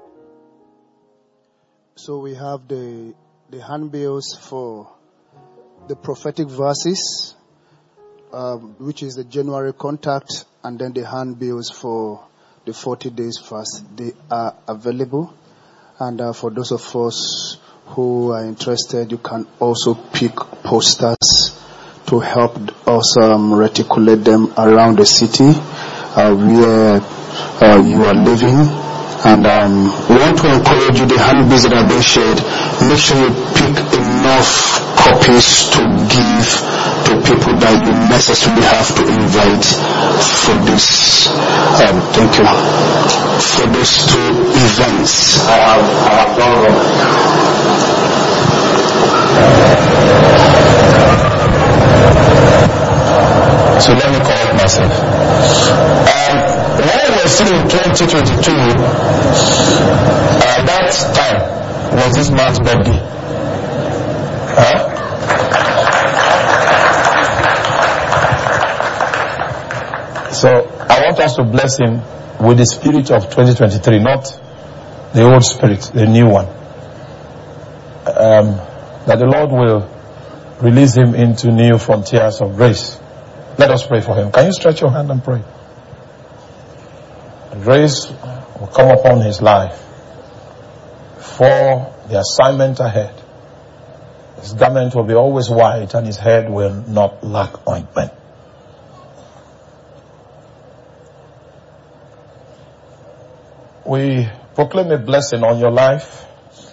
So we have the the handbills for the prophetic verses, um, which is the January contact, and then the handbills for the forty days fast. They are available, and uh, for those of us who are interested, you can also pick posters to help us um, reticulate them around the city uh, where uh, you are living. And um, we want to encourage you, the handbills that are being shared, make sure you pick enough copies to give to people that you necessarily have to invite for this, um, thank you, for these two events. I have, I have done wrong. So let me correct myself. Um, when we were still in twenty twenty-two, uh, that time was this man's birthday. Huh? So I want us to bless him with the spirit of twenty twenty-three, not the old spirit, the new one. Um, that the Lord will release him into new frontiers of grace. Let us pray for him. Can you stretch your hand and pray? Grace will come upon his life for the assignment ahead. His garment will be always white and his head will not lack ointment. We proclaim a blessing on your life,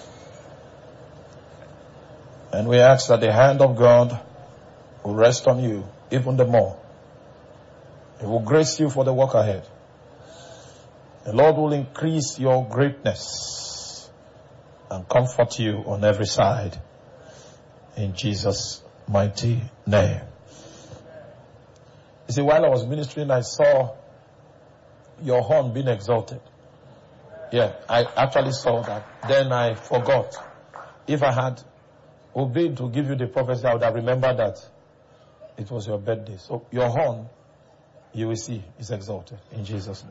and we ask that the hand of God will rest on you even the more. It will grace you for the work ahead. The Lord will increase your greatness and comfort you on every side. In Jesus' mighty name. You see, while I was ministering, I saw your horn being exalted. Yeah, I actually saw that. Then I forgot. If I had obeyed to give you the prophecy, I would have remembered that it was your birthday. So your horn, you will see, is exalted in Jesus' name.